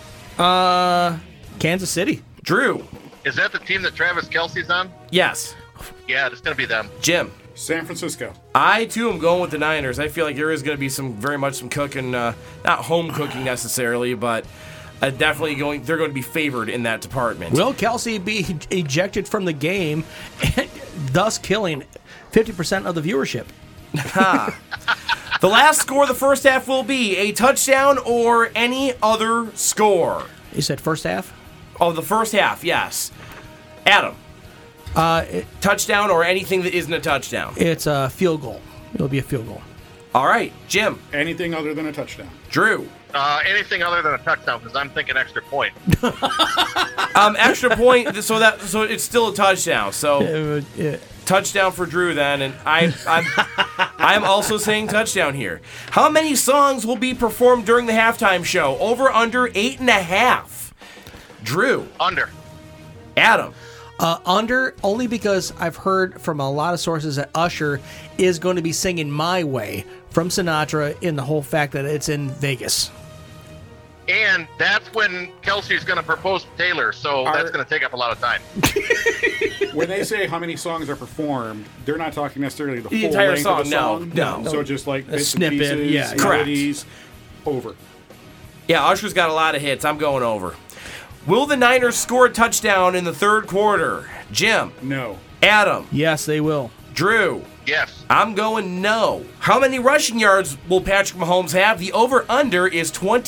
Kansas City. Drew. Is that the team that Travis Kelsey's on? Yes. Yeah, it's going to be them. Jim. San Francisco. I, too, am going with the Niners. I feel like there is going to be very much some cooking, not home cooking necessarily, but definitely they're going to be favored in that department. Will Kelsey be ejected from the game, thus killing 50% of the viewership? The last score of the first half will be a touchdown or any other score. You said first half? Of the first half, yes. Adam. Touchdown or anything that isn't a touchdown. It's a field goal. It'll be a field goal. All right, Jim. Anything other than a touchdown. Drew. Anything other than a touchdown, because I'm thinking extra point. Extra point, so it's still a touchdown. So touchdown for Drew then, and I'm also saying touchdown here. How many songs will be performed during the halftime show? Over under 8.5. Drew. Under. Adam. Under, only because I've heard from a lot of sources that Usher is going to be singing My Way from Sinatra in the whole fact that it's in Vegas. And that's when Kelsey's going to propose to Taylor, so that's going to take up a lot of time. When they say how many songs are performed, they're not talking necessarily the full entire length song, of the song. no. So just like bits snippet, and pieces, yeah. melodies, over. Yeah, Usher's got a lot of hits. I'm going over. Will the Niners score a touchdown in the third quarter? Jim. No. Adam. Yes, they will. Drew. Yes. I'm going no. How many rushing yards will Patrick Mahomes have? The over-under is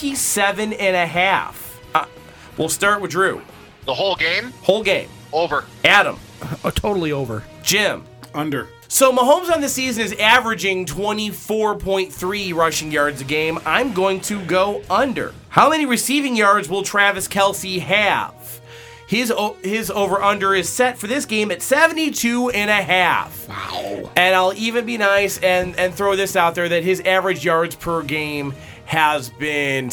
27.5. We'll start with Drew. The whole game? Whole game. Over. Adam. Totally over. Jim. Under. So Mahomes on the season is averaging 24.3 rushing yards a game. I'm going to go under. How many receiving yards will Travis Kelsey have? His over-under is set for this game at 72.5. Wow. And I'll even be nice and throw this out there that his average yards per game has been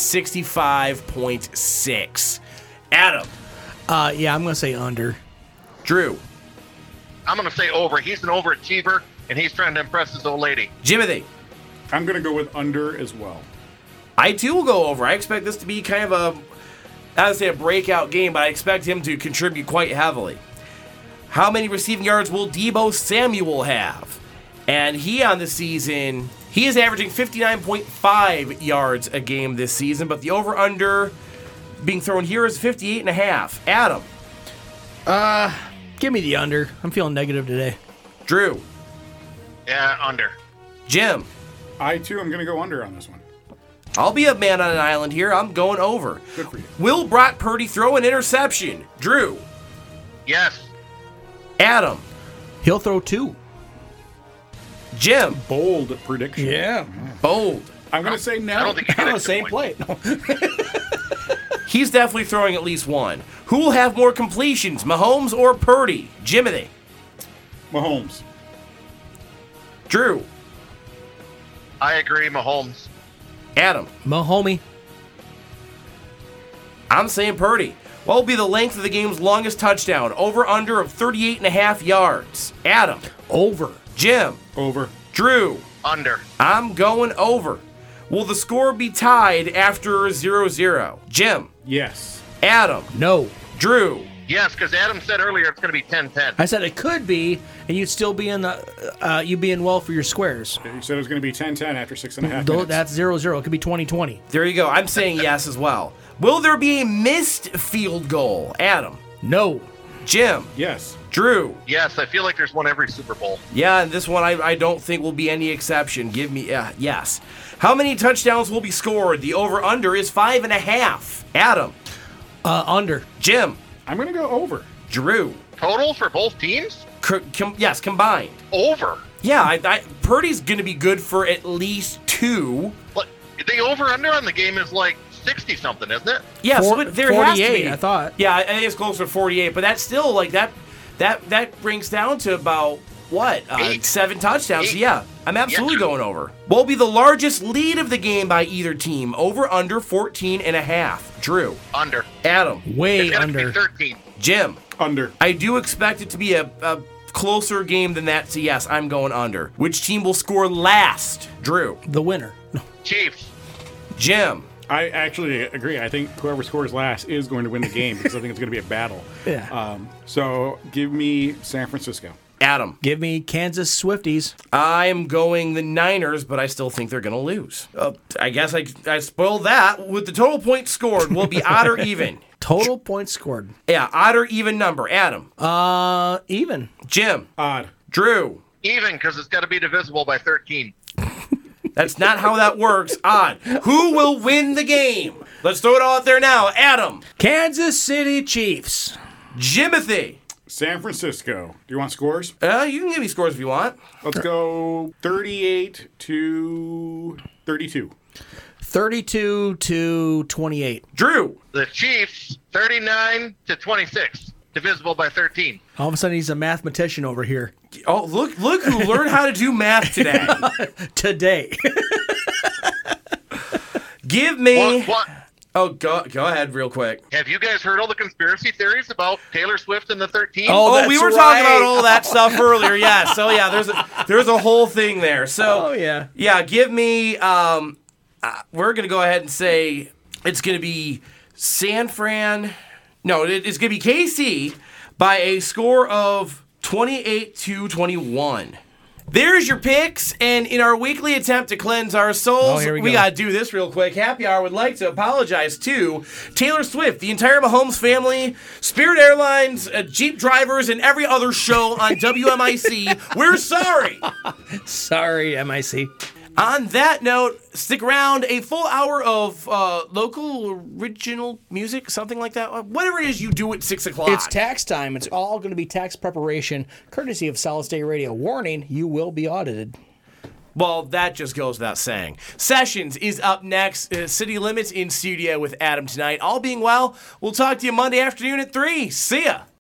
65.6. Adam. Yeah, I'm going to say under. Drew. I'm going to say over. He's an overachiever, and he's trying to impress his old lady. Jimothy. I'm going to go with under as well. I too will go over. I expect this to be kind of I would say a breakout game, but I expect him to contribute quite heavily. How many receiving yards will Deebo Samuel have? And he on the season, he is averaging 59.5 yards a game this season, but the over-under being thrown here is 58.5. Adam. Give me the under. I'm feeling negative today. Drew. Yeah, under. Jim. I, too, am going to go under on this one. I'll be a man on an island here. I'm going over. Good for you. Will Brock Purdy throw an interception? Drew. Yes. Adam. He'll throw 2. Jim. Bold prediction. Yeah. Bold. I'm going to say no. I don't think he On the gets same point. play. No. He's definitely throwing at least one. Who will have more completions, Mahomes or Purdy? Jimothy. Mahomes. Drew. I agree, Mahomes. Adam. Mahomie. I'm saying Purdy. What will be the length of the game's longest touchdown? Over under of 38.5 yards. Adam. Over. Jim. Over. Drew. Under. I'm going over. Will the score be tied after 0-0? Jim. Yes. Adam. No. Drew. Yes, because Adam said earlier it's going to be 10-10. I said it could be, and you'd still be in the, you'd be in well for your squares. You said it was going to be 10-10 after 6.5 minutes. That's 0-0. It could be 20-20. There you go. I'm saying yes as well. Will there be a missed field goal? Adam. No. Jim. Yes. Drew. Yes, I feel like there's one every Super Bowl. Yeah, and this one I don't think will be any exception. Give me, yes. How many touchdowns will be scored? The over-under is 5.5. Adam. Under. Jim. I'm going to go over. Drew. Total for both teams? Yes, combined. Over. Yeah, Purdy's going to be good for at least 2. But the over-under on the game is like 60-something, isn't it? Yeah, so there has to 48, be. I thought. Yeah, I think it's closer to 48, but that's still like that brings down to about what? 7 touchdowns. 8. So yeah, I'm absolutely Yeah. going over. What will be the largest lead of the game by either team? Over under 14.5. Drew. Under. Adam. Way It's going to under. be 13. Jim. Under. I do expect it to be a closer game than that, so yes, I'm going under. Which team will score last? Drew. The winner. No. Chiefs. Jim. I actually agree. I think whoever scores last is going to win the game because I think it's going to be a battle. Yeah. So give me San Francisco. Adam. Give me Kansas Swifties. I'm going the Niners, but I still think they're going to lose. I guess I spoiled that. With the total points scored, will be odd or even. Total points scored. Yeah, odd or even number. Adam. Even. Jim. Odd. Drew. Even, because it's got to be divisible by 13. That's not how that works. Odd. Who will win the game? Let's throw it all out there now. Adam. Kansas City Chiefs. Jimothy. San Francisco. Do you want scores? You can give me scores if you want. Let's go 38 to 32. 32 to 28. Drew. The Chiefs, 39 to 26. Divisible by 13. All of a sudden, he's a mathematician over here. Oh, look who learned how to do math today. Today. Give me... What? Oh, go ahead real quick. Have you guys heard all the conspiracy theories about Taylor Swift and the 13? Oh, We were that's talking right. about all that stuff earlier. Yeah, so yeah, there's a whole thing there. So Oh, yeah. Yeah, give me we're going to go ahead and say it's going to be San Fran. No, it's going to be KC by a score of 28 to 21. There's your picks, and in our weekly attempt to cleanse our souls, here we go. got to do this real quick. Happy Hour would like to apologize to Taylor Swift, the entire Mahomes family, Spirit Airlines, Jeep drivers, and every other show on WMIC. We're sorry. Sorry, MIC. On that note, stick around. A full hour of local original music, something like that. Whatever it is you do at 6 o'clock. It's tax time. It's all going to be tax preparation, courtesy of Solid State Radio. Warning, you will be audited. Well, that just goes without saying. Sessions is up next. City Limits in studio with Adam tonight. All being well, we'll talk to you Monday afternoon at 3. See ya.